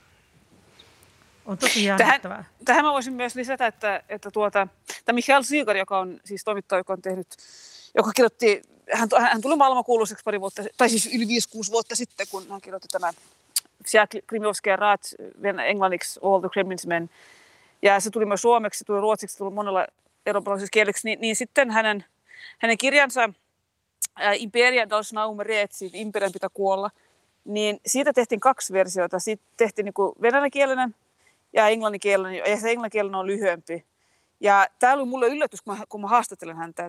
On tosi jännittävää. Tähän mä voisin myös lisätä, että tämä Michail Zygar, joka on siis toimittaja, joka kirjoitti, hän tuli maailmankuuluiseksi pari vuotta, tai siis yli 5-6 vuotta sitten, kun hän kirjoitti tämän Vsia Krimiovskia Rat englanniksi All the Kremlin's Men. Ja se tuli myös suomeksi, se tuli ruotsiksi, se tuli monella eurooppalaisessa kieleksi, niin sitten hänen kirjansa Imperia dels Naumereetsi, Imperian pitää kuolla, niin siitä tehtiin 2 versiota. Siitä tehtiin niin venäjänkielinen ja englanninkielinen, ja se englanninkielinen on lyhyempi. Ja tämä oli mulle yllätys, kun mä haastattelen häntä.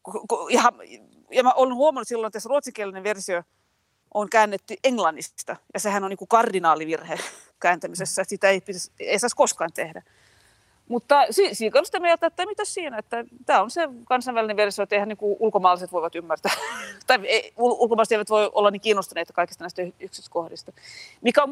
Ja mä olen huomannut silloin, että se ruotsinkielinen versio on käännetty englannista. Ja sehän on niin kuin kardinaalivirhe kääntämisessä, että sitä ei saisi koskaan tehdä. Mutta siinä on sitä mieltä, että mitä siinä, että tämä on se kansainvälinen versio, että eihän niin kuin ulkomaalaiset voivat ymmärtää. Tai ulkomaalaiset eivät voi olla niin kiinnostuneita kaikista näistä yksityiskohdista. Mikä on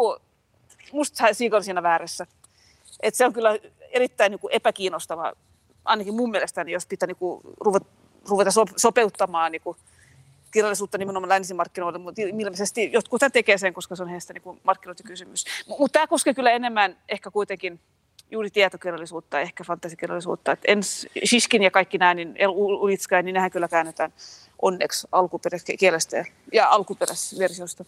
musta Siiga on siinä väärässä. Että se on kyllä erittäin niin kuin epäkiinnostavaa, ainakin mun mielestäni, jos pitää niin kuin ruveta sopeuttamaan niin kuin kirjallisuutta nimenomaan länsimarkkinoille, mutta ilmeisesti jotkut tekee sen, koska se on heistä niin kuin markkinointikysymys. Mutta tämä koskee kyllä enemmän ehkä kuitenkin juuri tietokirjallisuutta, ehkä fantasikirjallisuutta. Šiškin ja kaikki nämä, niin Ulitskaja, niin nehän kyllä käännetään onneksi alkuperäiskielestä ja alkuperäisversiosta.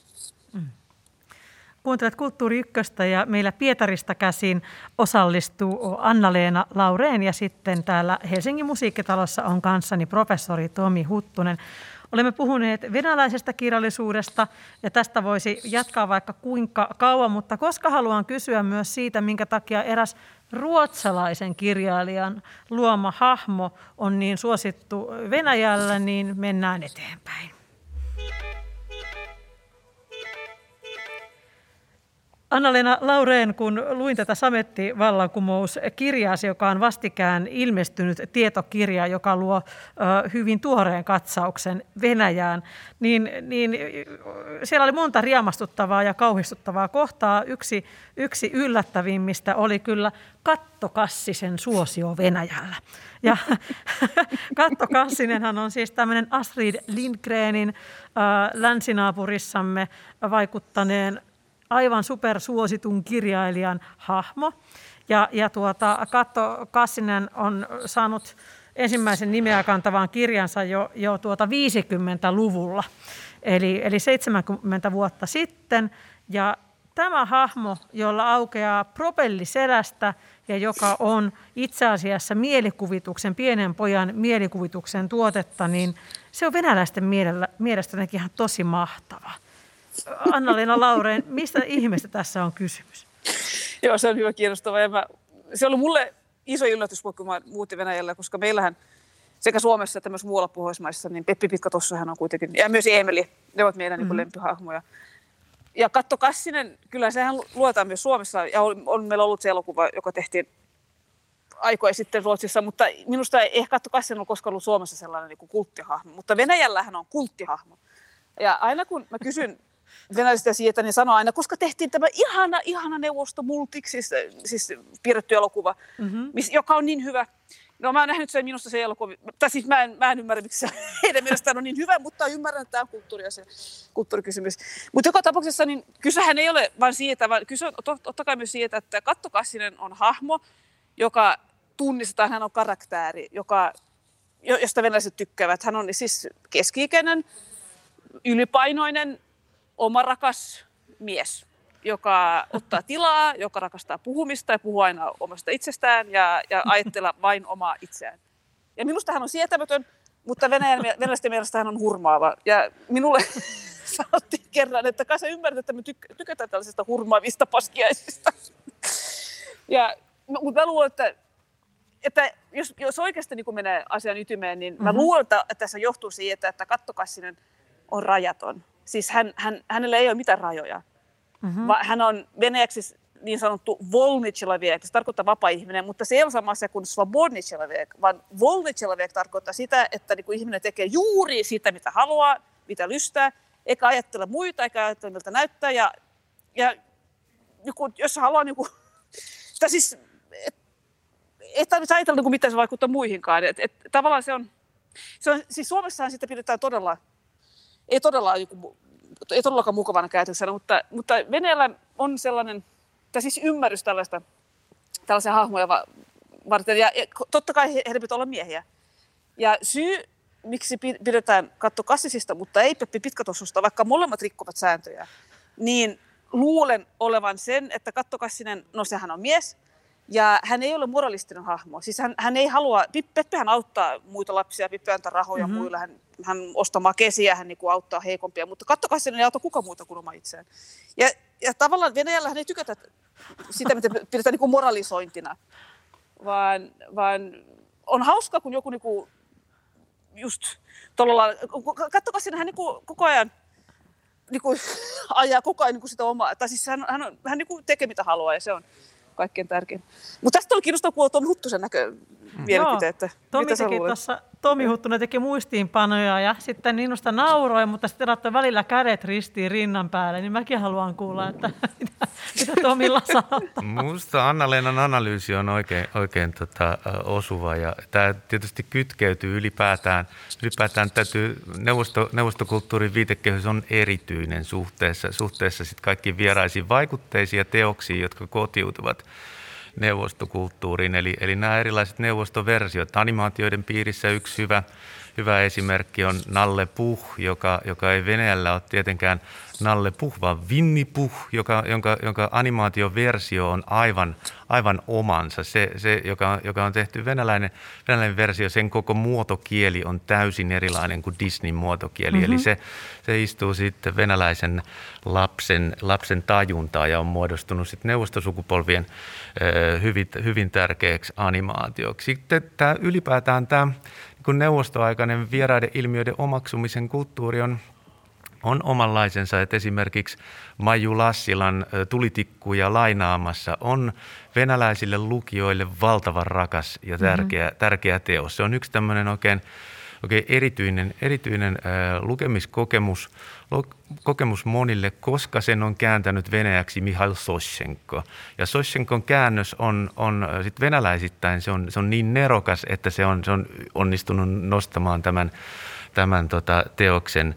Kuuntelet Kulttuuri Ykköstä ja meillä Pietarista käsin osallistuu Anna-Leena Laureen ja sitten täällä Helsingin musiikkitalossa on kanssani professori Tomi Huttunen. Olemme puhuneet venäläisestä kirjallisuudesta ja tästä voisi jatkaa vaikka kuinka kauan, mutta koska haluan kysyä myös siitä, minkä takia eräs ruotsalaisen kirjailijan luoma hahmo on niin suosittu Venäjällä, niin mennään eteenpäin. Anna-Leena Laureen, kun luin tätä Sametti-vallankumous-kirjaasi, joka on vastikään ilmestynyt tietokirja, joka luo hyvin tuoreen katsauksen Venäjään, niin siellä oli monta riemastuttavaa ja kauhistuttavaa kohtaa. Yksi yllättävimmistä oli kyllä Katto Kassisen suosio Venäjällä. Ja Katto Kassinenhan on siis tämmöinen Astrid Lindgrenin länsinaapurissamme vaikuttaneen aivan supersuositun kirjailijan hahmo. Ja Katto Kassinen on saanut ensimmäisen nimeä kantavaan kirjansa jo 50-luvulla, eli 70 vuotta sitten. Ja tämä hahmo, jolla aukeaa propelli selästä ja joka on itse asiassa mielikuvituksen, pienen pojan mielikuvituksen tuotetta, niin se on venäläisten mielestä ihan tosi mahtava. Anna-Leena Laureen, mistä ihmeestä tässä on kysymys? Joo, se on hyvä kiinnostava. Se oli mulle iso yllätys, kun mä muutin Venäjällä, koska meillähän sekä Suomessa että myös muualla Pohjoismaissa, niin Peppi Pitkatossahan on kuitenkin, ja myös Eemeli, ne ovat meidän niin kuin lempihahmoja. Ja Katto Kassinen, kyllä sehän luetaan myös Suomessa, ja on meillä ollut se elokuva, joka tehtiin aikoja sitten Ruotsissa, mutta minusta ei Katto Kassinen ole koskaan ollut Suomessa sellainen niin kuin kulttihahmo, mutta Venäjällä hän on kulttihahmo. Ja aina kun mä kysyn venäläisistä siitä, niin sanoo aina, koska tehtiin tämä ihana Neuvostomultik, siis piirretty elokuva, joka on niin hyvä. No mä oon nähnyt sen, minusta se elokuva, tai siis mä en ymmärrä, miksi se heidän mielestään on niin hyvä, mutta ymmärrän, että tämä on kulttuurikysymys. Mutta joka tapauksessa niin kysehän ei ole vain siitä, vaan kyse on totta kai myös siitä, että Katto Kassinen on hahmo, joka tunnistetaan, hän on karaktääri, josta venäläiset tykkäävät. Hän on siis keski-ikäinen, ylipainoinen, omarakas mies, joka ottaa tilaa, joka rakastaa puhumista ja puhuu aina omasta itsestään ja ajattelee vain omaa itseään. Ja minusta hän on sietämätön, mutta venäläisten mielestä hän on hurmaava. Ja minulle sanottiin kerran, että kai sä ymmärrät, että me tykätään tällaisista hurmaavista paskiaisista. Mutta mä luulen, että jos oikeasti niin kun menee asian ytimeen, niin mä luulen, että tässä johtuu siitä, että Katto Kassinen on rajaton. Siis hänellä ei ole mitään rajoja. Hän on venäjäksi niin sanottu volny человек, se tarkoittaa vapaa-ihminen, mutta se ei ole sama asia kuin svobodny человек, vaan volny человек tarkoittaa sitä, että niin kuin ihminen tekee juuri sitä, mitä haluaa, mitä lystää, eikä ajattele muita, eikä ajattele miltä näyttää. Ja jos haluaa, tai siis ei tarvitse ajatella, miten se vaikuttaa muihinkaan. Tavallaan se on, siis Suomessahan sitä pidetään ei todellakaan mukavana käytöksenä, mutta Venäjällä on sellainen, tai siis ymmärrys tällaisia hahmoja varten, ja totta kai heidän pitää olla miehiä. Ja syy, miksi pidetään Katto Kassisista, mutta ei Peppi Pitkätossusta, vaikka molemmat rikkovat sääntöjä, niin luulen olevan sen, että Katto Kassinen, no sehän on mies, ja hän ei ole moralistinen hahmo. Siis hän ei halua, Peppihän auttaa muita lapsia, Peppi antaa rahoja muille, hän ostaa makesiä, hän niin kuin auttaa heikompia, mutta Katto Kassinen ei auta kuka muuta kuin oma itseään. Ja tavallaan Venäjällä hän ei tykätä sitä, mitä pidetään niin kuin moralisointina, vaan on hauska, kun joku niin kuin just tuolla lailla, Katto Kassinen hän niin kuin koko ajan niin kuin ajaa koko ajan niin kuin sitä omaa, tai siis hän niin kuin tekee mitä haluaa ja se on kaikkein tärkein. Mutta tästä oli kiinnostaa kuulla Tomi Huttusen mielipiteet. Tomi Huttunen teki muistiinpanoja ja sitten Niinusta nauroi, mutta sitten laittoi välillä kädet ristiin rinnan päälle, niin mäkin haluan kuulla, että mitä Tomilla sanoo. Minusta Anna-Leenan analyysi on oikein osuva ja tämä tietysti kytkeytyy ylipäätään täytyy, neuvostokulttuurin viitekehys on erityinen suhteessa sit kaikkiin vieraisiin vaikutteisiin ja teoksiin, jotka kotiutuvat neuvostokulttuuriin, eli nämä erilaiset neuvostoversiot. Animaatioiden piirissä yksi hyvä esimerkki on Nalle Puh, joka ei Venäjällä ole tietenkään Nalle Puh, vaan Winnie Puh, jonka animaatioversio on aivan omansa. Se joka on tehty venäläinen versio, sen koko muotokieli on täysin erilainen kuin Disneyn muotokieli. Eli se istuu sitten venäläisen lapsen tajuntaan ja on muodostunut sitten neuvostosukupolvien hyvin tärkeäksi animaatioksi. Sitten ylipäätään tämä kun neuvostoaikainen vieraiden ilmiöiden omaksumisen kulttuuri on omanlaisensa, että esimerkiksi Maiju Lassilan Tulitikkuja lainaamassa on venäläisille lukijoille valtavan rakas ja tärkeä teos. Se on yksi tämmöinen oikein erityinen lukemiskokemus monille, koska sen on kääntänyt venäjäksi Mihail Soschenko. Ja Soschenkon käännös on sit venäläisittäin, se on niin nerokas, että se on onnistunut nostamaan tämän teoksen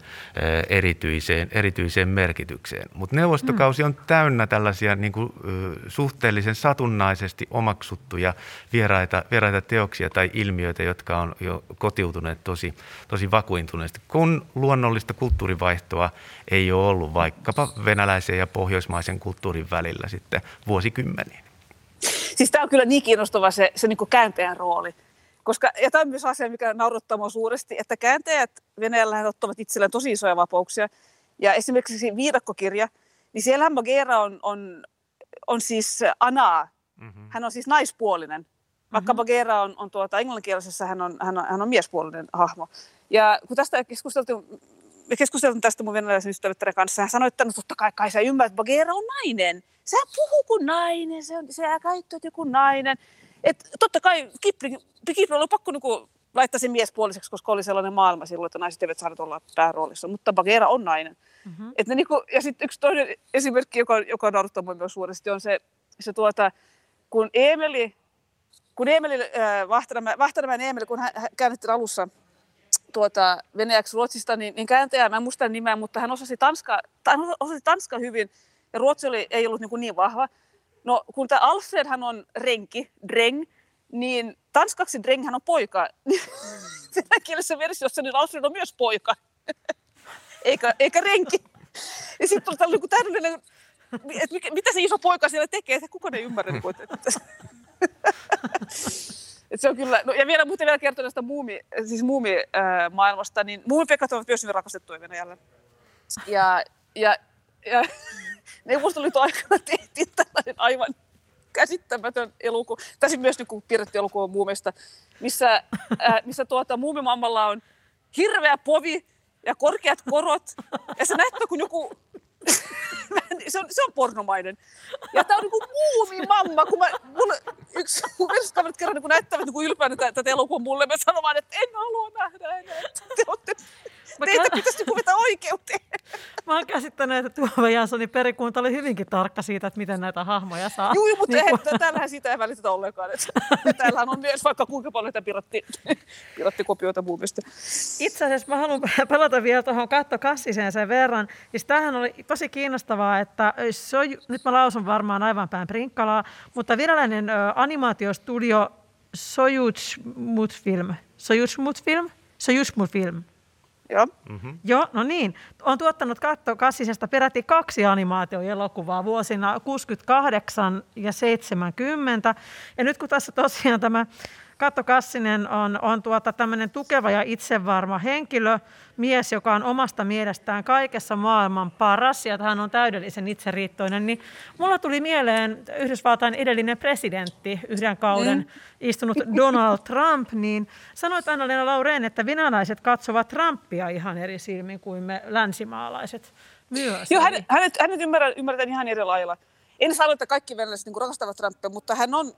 erityiseen merkitykseen. Mutta neuvostokausi on täynnä tällaisia niin kuin, suhteellisen satunnaisesti omaksuttuja vieraita teoksia tai ilmiöitä, jotka on jo kotiutuneet tosi vakuintuneesti, kun luonnollista kulttuurivaihtoa ei ole ollut vaikkapa venäläisen ja pohjoismaisen kulttuurin välillä sitten vuosikymmeniin. Siis tämä on kyllä niin kiinnostava se niin kuin kääntäjän rooli. Ja tämä on myös asia, mikä naurattaa minua suuresti, että kääntäjät Venäjällä ottavat itselleen tosi isoja vapauksia. Ja esimerkiksi Viidakkokirja, niin siellä Bagheera on siis Anaa. Hän on siis naispuolinen. Vaikka Bagheera on englanninkielisessä, hän on miespuolinen hahmo. Ja kun tästä keskusteltiin me keskusteltiin tästä mun venäläisen ystävättären kanssa. Hän sanoi, että no totta kai sä ymmärrät, että Bagheera on nainen. Sä puhuu kuin nainen, sä käyttäytyy kuin nainen. Et totta kai Kipling oli pakko niinku laittaa sen miespuoliseksi, koska oli sellainen maailma silloin, että naiset eivät saaneet olla pääroolissa. Mutta Bagheera on nainen. Mm-hmm. Et ne niinku, ja sitten yksi toinen esimerkki, joka naurattaa minua myös suuresti, on se kun Eemeli, Vahtamäen Eemeli, kun hän käännettiin alussa venäjäksi Ruotsista, niin kääntäjä, mä en muista nimeä, mutta hän osasi Tanskaa hyvin, ja ruotsi ei ollut niin vahva. No, kun tämä Alfred hän on dreng, niin tanskaksi dreng hän on poika. Venäjänkielisessä versiossa niin Alfred on myös poika, eikä renki. Ja sitten tuli tällainen täydellinen, että mitä se iso poika siellä tekee, että kukaan ei ymmärrä. Se on kyllä, no, ja vielä kertoa tästä muumimaailmasta, niin muumipekat ovat myös hyvin rakastettuja Venäjällä. Ja Neuvostoliiton aikana tehtiin tällainen aivan käsittämätön elokuva. Tässä myös niin piirretty elokuva muumista, missä muumimammalla on hirveä povi ja korkeat korot. Ja se näyttää kuin joku... Se on pornomainen. Ja tää on niinku muumimamma, kun yksi mun verskaavat kerran niin näyttävät niin ylpeänä tätä elokuvaa mulle. Mä sanon vaan, että en halua nähdä enää. Teitä pitäisi kuvata oikeuteen. Mä oon käsittänyt, että Tuomo Janssonin perikunta oli hyvinkin tarkka siitä, että miten näitä hahmoja saa. Joo, mutta täällähän siitä ei välitetä ollenkaan. Täällähän on myös vaikka kuinka paljon piraattikopioita muumista. Itse asiassa mä haluan palata vielä tuohon Katto Kassiseen sen verran. Siis tämähän oli tosi kiinnostavaa, että nyt mä lausun varmaan aivan päin prinkkalaa, mutta virallinen animaatiostudio Sojuzmultfilm. Joo. Mm-hmm. Joo, no niin. On tuottanut Katto Kassisesta peräti 2 animaatioelokuvaa vuosina 68 ja 70. Ja nyt kun tässä tosiaan tämä Katto Kassinen on tämmöinen tukeva ja itsevarma henkilö, mies, joka on omasta mielestään kaikessa maailman paras, ja hän on täydellisen itseriittoinen, niin mulla tuli mieleen Yhdysvaltain edellinen presidentti, yhden kauden istunut Donald Trump, niin sanoit Anna-Leena Laurén, että venäläiset katsovat Trumpia ihan eri silmin kuin me länsimaalaiset myös. Joo, hänet ymmärretään ihan eri lailla. En sano, että kaikki venäläiset niin rakastavat Trumpia, mutta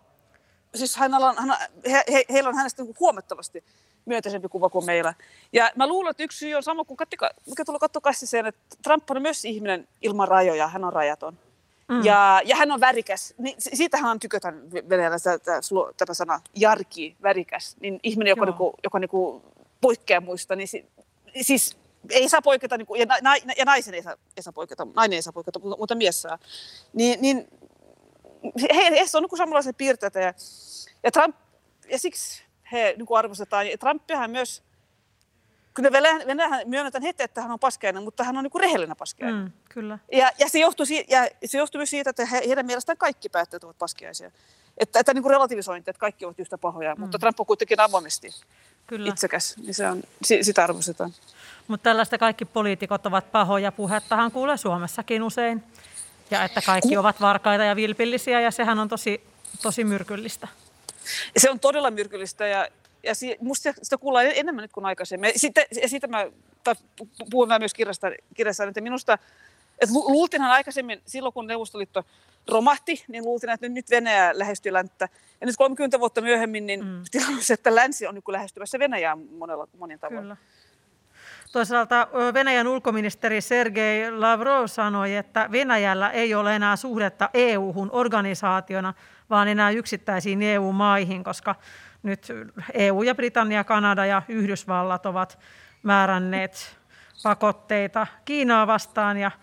heillä on hänestä niin huomattavasti myönteisempi kuva kuin meillä. Ja mä luulen, että yksi syy on sama kuin mikä tulee Katto Kassiseen, että Trump on myös ihminen ilman rajoja, hän on rajaton. Ja hän on värikäs. Niin, siitähän tykätään Venäjällä tämä sana jarki, värikäs. Niin ihminen, joka niinku poikkeaa muista, niin siis ei saa poiketa, niinku, ja naisen ei saa poiketa, nainen ei saa poiketa, mutta mies saa. Niin heissä on niinku samanlaisia piirteitä. Ja Trump, ja siksi he niin arvostetaan. Ja Trumpiahan myös, kun Venäjähän myönnetään heti, että hän on paskiainen, mutta hän on niin rehellinen paskiainen. Kyllä. Ja se johtuu myös siitä, että heidän mielestään kaikki päättäjät ovat paskiaisia. Että niin kuin relativisointi, että kaikki ovat yhtä pahoja, mutta Trump on kuitenkin avoimesti itsekäs, niin sitä arvostetaan. Mutta tällaista kaikki poliitikot ovat pahoja puhettahan kuulee Suomessakin usein. Ja että kaikki ovat varkaita ja vilpillisiä, ja sehän on tosi myrkyllistä. Se on todella myrkyllistä, ja musta sitä kuullaan enemmän nyt kuin aikaisemmin. Siitä mä puhun myös kirjassa, että minusta, että luultiinhan aikaisemmin, silloin kun Neuvostoliitto romahti, niin luultiin, että nyt Venäjä lähestyy länttä. Ja nyt 30 vuotta myöhemmin, niin tilanne on se, että länsi on nyt lähestymässä Venäjää monin tavoin. Kyllä. Toisaalta Venäjän ulkoministeri Sergei Lavrov sanoi, että Venäjällä ei ole enää suhdetta EU-hun organisaationa, vaan enää yksittäisiin EU-maihin, koska nyt EU ja Britannia, Kanada ja Yhdysvallat ovat määränneet pakotteita Kiinaa vastaan, ja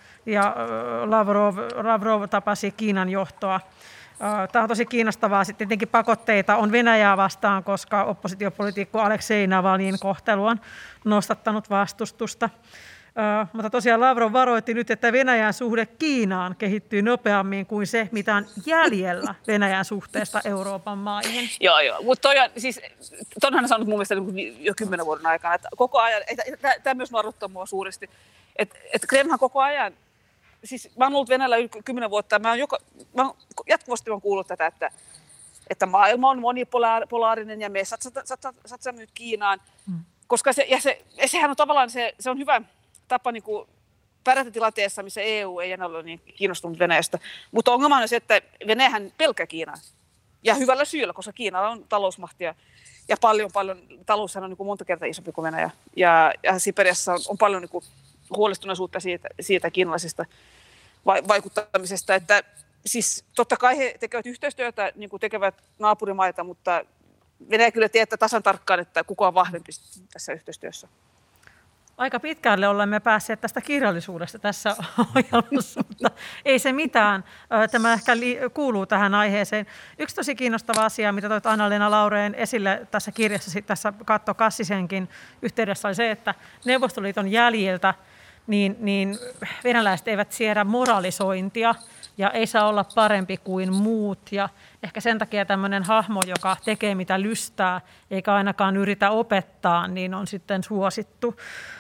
Lavrov tapasi Kiinan johtoa. Tämä on tosi kiinnostavaa. Sitten tietenkin pakotteita on Venäjää vastaan, koska oppositiopoliitikko Aleksei Navalnyin kohtelu on nostattanut vastustusta. Mutta tosiaan Lavrov varoitti nyt, että Venäjän suhde Kiinaan kehittyy nopeammin kuin se, mitä on jäljellä Venäjän suhteesta Euroopan maihin. Joo, mutta tonhan on sanonut mun mielestä jo 10 vuoden aikana, että koko ajan, tämä myös naruttaa mua suuresti, että Kremlhan koko ajan, siis mä oon ollut Venäjällä yli 10 vuotta, mä oon jatkuvasti kuullut tätä, että maailma on monipolaarinen ja me satsaamme nyt Kiinaan, koska sehän on tavallaan se on hyvä tapa niin kuin pärjätä tilanteessa, missä EU ei enää ole niin kiinnostunut Venäjästä. Mutta ongelma on se, että Venäjähän pelkää Kiinaa. Ja hyvällä syyllä, koska Kiinalla on talousmahti ja paljon, taloushan on niin kuin monta kertaa isompi kuin Venäjä. Ja Siperiassa on paljon niin kuin huolestuneisuutta siitä kiinalaisesta vaikuttamisesta. Että siis totta kai he tekevät yhteistyötä, niin kuin tekevät naapurimaita, mutta Venäjä kyllä tietää tasan tarkkaan, että kuka on vahvempi tässä yhteistyössä. Aika pitkälle olemme päässeet tästä kirjallisuudesta tässä ohjelmassa, mutta ei se mitään. Tämä ehkä kuuluu tähän aiheeseen. Yksi tosi kiinnostava asia, mitä toit Anna-Leena Laureen esille tässä kirjassa, tässä Katto Kassisenkin yhteydessä, oli se, että Neuvostoliiton jäljiltä niin venäläiset eivät siedä moralisointia ja ei saa olla parempi kuin muut. Ja ehkä sen takia tämmöinen hahmo, joka tekee mitä lystää, eikä ainakaan yritä opettaa, niin on sitten suosittu.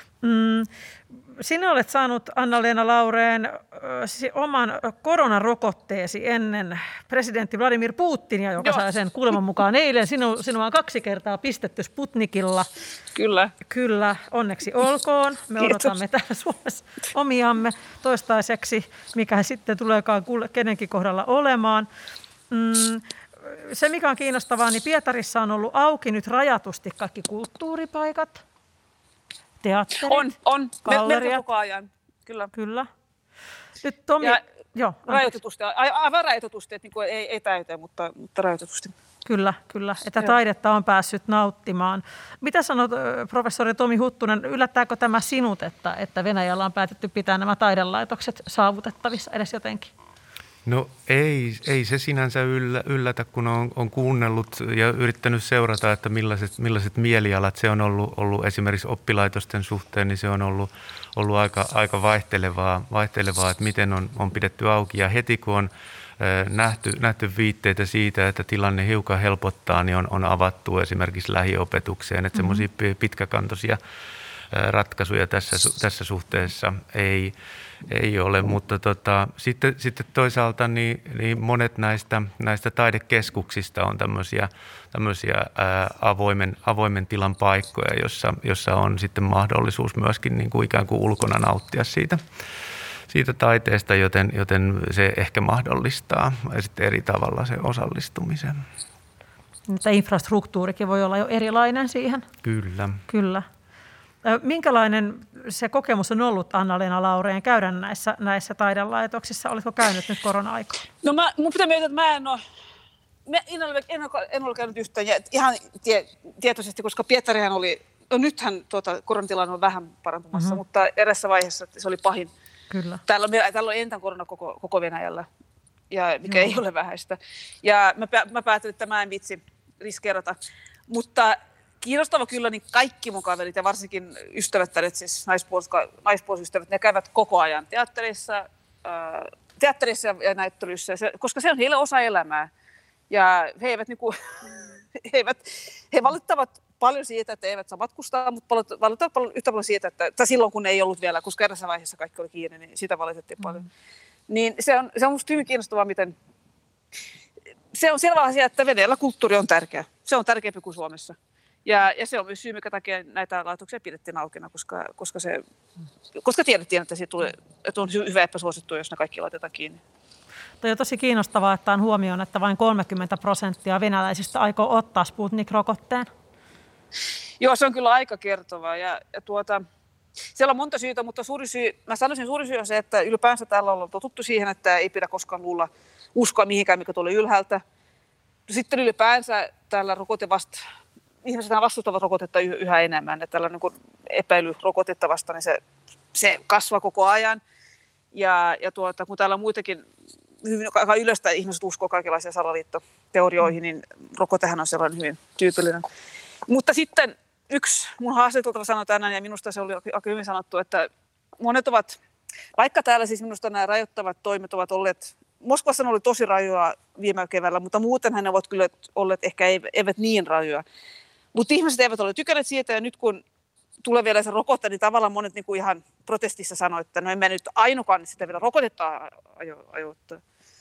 Sinä olet saanut, Anna-Leena Laureen, oman koronarokotteesi ennen presidentti Vladimir Putinia, joka sai sen kuuleman mukaan eilen. Sinua on 2 kertaa pistetty Sputnikilla. Kyllä. Kyllä, onneksi olkoon. Me odotamme täällä Suomessa omiamme toistaiseksi, mikä sitten tuleekaan kenenkin kohdalla olemaan. Se, mikä on kiinnostavaa, niin Pietarissa on ollut auki nyt rajatusti kaikki kulttuuripaikat. Teatterit, on. galleriat. Koko ajan, kyllä. Nyt Tomi, rajoitetusti, aivan rajoitetusti, että niin ei täyteen, mutta rajoitetusti. Kyllä, että taidetta on päässyt nauttimaan. Mitä sanot, professori Tomi Huttunen, yllättääkö tämä sinut, että Venäjällä on päätetty pitää nämä taidelaitokset saavutettavissa edes jotenkin? No ei se sinänsä yllätä, kun on kuunnellut ja yrittänyt seurata, että millaiset mielialat se on ollut esimerkiksi oppilaitosten suhteen, niin se on ollut aika vaihtelevaa, että miten on pidetty auki. Ja heti kun on nähty viitteitä siitä, että tilanne hiukan helpottaa, niin on avattu esimerkiksi lähiopetukseen, että semmoisia pitkäkantoisia ratkaisuja tässä suhteessa ei ole, mutta sitten toisaalta niin monet näistä taidekeskuksista on tämmöisiä avoimen tilan paikkoja, jossa on sitten mahdollisuus myöskin niin kuin ikään kuin ulkona nauttia siitä taiteesta, joten se ehkä mahdollistaa sitten eri tavalla se osallistumisen. Mutta infrastruktuurikin voi olla jo erilainen siihen. Kyllä. Minkälainen se kokemus on ollut, Anna-Leena Laureen, käydä näissä taidelaitoksissa? Oletko käynyt nyt korona-aikaan? No mun pitää myöntää, että en ole käynyt yhtään ihan tietoisesti, koska Pietarihan oli, no nythän koronatilanne on vähän parantumassa, mutta erässä vaiheessa se oli pahin. Kyllä. Täällä on entän korona koko Venäjällä, ja mikä ei ole vähäistä. Ja mä päätin, että mä en vitsi riskeerata, mutta kiinnostava kyllä, niin kaikki mun kaverit ja varsinkin ystävättäret, siis naispuolisystävät, ne käyvät koko ajan teatterissa ja näyttelyissä, koska se on heille osa elämää. Ja he valittavat paljon siitä, että eivät saa matkustaa, mutta valittavat paljon, yhtä paljon siitä, että silloin kun ei ollut vielä, koska erässä vaiheessa kaikki oli kiinni, niin sitä valitettiin paljon. Niin se on musta hyvin kiinnostavaa, miten se on selvä asia, että Venäjällä kulttuuri on tärkeä. Se on tärkeämpi kuin Suomessa. Ja se on myös syy, mikä takia näitä laitoksia pidettiin aukena, koska tiedettiin, että on hyvä epäsuosittu, jos ne kaikki laitetaan kiinni. Toi on tosi kiinnostavaa, että on huomioon, että vain 30% venäläisistä aikoo ottaa Sputnik-rokotteen. Joo, se on kyllä aika kertovaa. Siellä on monta syytä, mutta suuri syy on se, että ylipäänsä täällä ollaan totuttu siihen, että ei pidä koskaan uskoa mihinkään, mikä tulee ylhäältä. Sitten ylipäänsä täällä ihmiset vastustavat rokotetta yhä enemmän. Että tällainen niin epäily rokotetta vastaan, niin se kasvaa koko ajan. Ja kun täällä on muitakin hyvin yleistä, ihmiset uskoo kaikenlaisia salaliittoteorioihin, niin rokotehan on sellainen hyvin tyypillinen. Mutta sitten yksi mun haastateltava sanoi tänään, ja minusta se oli aika hyvin sanottu, että monet ovat, vaikka täällä siis minusta nämä rajoittavat toimet ovat olleet, Moskvassa ne oli tosi rajoja viime keväällä, mutta muutenhan ne ovat kyllä olleet ehkä eivät niin rajoja. Mutta ihmiset eivät ole tykänneet siitä, ja nyt kun tulee vielä se rokote, niin tavallaan monet niin kuin ihan protestissa sanoo, että no emme nyt ainokaan sitä vielä rokotetta ajoittaa.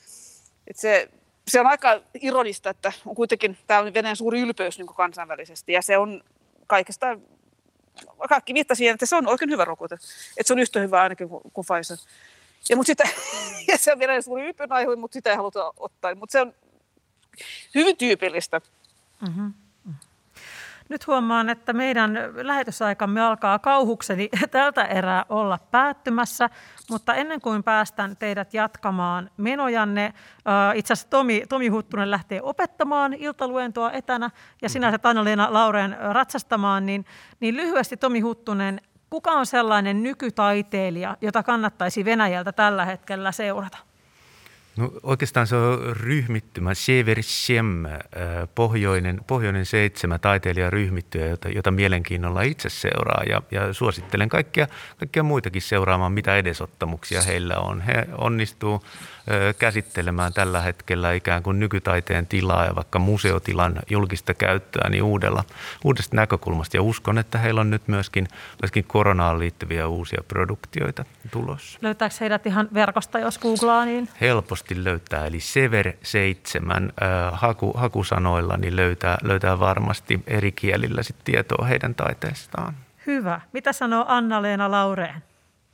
Se on aika ironista, että on kuitenkin tämä on Venäjän suuri ylpeys niin kuin kansainvälisesti, ja se on kaikesta kaikki viittasi siihen, että se on oikein hyvä rokote. Että se on yhtä hyvä ainakin kuin Pfizer. Ja se on vielä suuri ylpeyden aihe, mutta sitä ei haluta ottaa. Mutta se on hyvin tyypillistä. Mm-hmm. Nyt huomaan, että meidän lähetysaikamme alkaa kauhukseni tältä erää olla päättymässä, mutta ennen kuin päästän teidät jatkamaan menojanne, itse asiassa Tomi Huttunen lähtee opettamaan iltaluentoa etänä ja sinä Anna-Leena Laureen ratsastamaan, niin lyhyesti Tomi Huttunen, kuka on sellainen nykytaiteilija, jota kannattaisi Venäjältä tällä hetkellä seurata? No, oikeastaan se on ryhmittymä, Severshem, pohjoinen 7 taiteilijaryhmittyjä, jota mielenkiinnolla itse seuraa ja suosittelen kaikkia muitakin seuraamaan, mitä edesottamuksia heillä on. He onnistuu käsittelemään tällä hetkellä ikään kuin nykytaiteen tilaa ja vaikka museotilan julkista käyttöä niin uudesta näkökulmasta. Ja uskon, että heillä on nyt myöskin koronaan liittyviä uusia produktioita tulossa. Löytääkö heidät ihan verkosta, jos googlaa? Niin? Helposti löytää, eli Sever 7 hakusanoilla niin löytää varmasti eri kielillä sit tietoa heidän taiteestaan. Hyvä. Mitä sanoo Anna-Leena Laureen?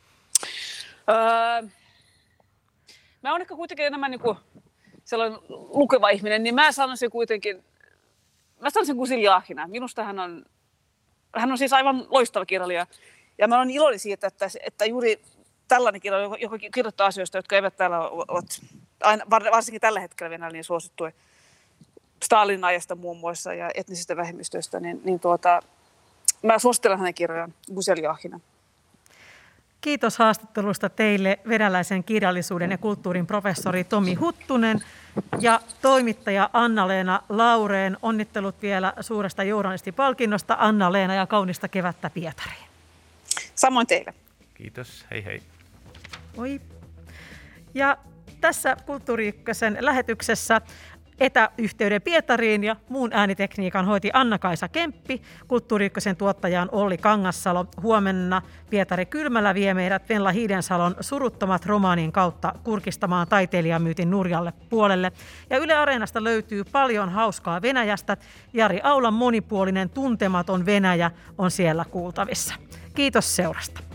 Mä oon ehkä kuitenkin enemmän niin kuin sellainen lukeva ihminen, niin mä sanoisin Guzeljahina. Minusta hän on siis aivan loistava kirjailija. Ja mä olen iloinen siitä, että juuri tällainen kirjailija, joka kirjoittaa asioista, jotka eivät täällä ole, varsinkin tällä hetkellä Venäjällä niin suosittuja Stalinin ajasta muun muassa ja etnisistä vähemmistöistä, niin mä suosittelen hänen kirjojaan Guzeljahina. Kiitos haastattelusta teille venäläisen kirjallisuuden ja kulttuurin professori Tomi Huttunen ja toimittaja Anna-Leena Laureen. Onnittelut vielä suuresta journalistipalkinnosta, Anna-Leena, ja kaunista kevättä Pietariin. Samoin teille. Kiitos, hei hei. Oi. Ja tässä Kulttuuri Ykkösen lähetyksessä etäyhteyden Pietariin ja muun äänitekniikan hoiti Anna-Kaisa Kemppi. Kulttuuri Ykkösen tuottaja on Olli Kangassalo. Huomenna Pietari Kylmälä vie meidät Venla Hiidensalon Suruttomat romaanin kautta kurkistamaan taiteilijamyytin nurjalle puolelle. Ja Yle Areenasta löytyy paljon hauskaa Venäjästä. Jari Aulan monipuolinen Tuntematon Venäjä on siellä kuultavissa. Kiitos seurasta.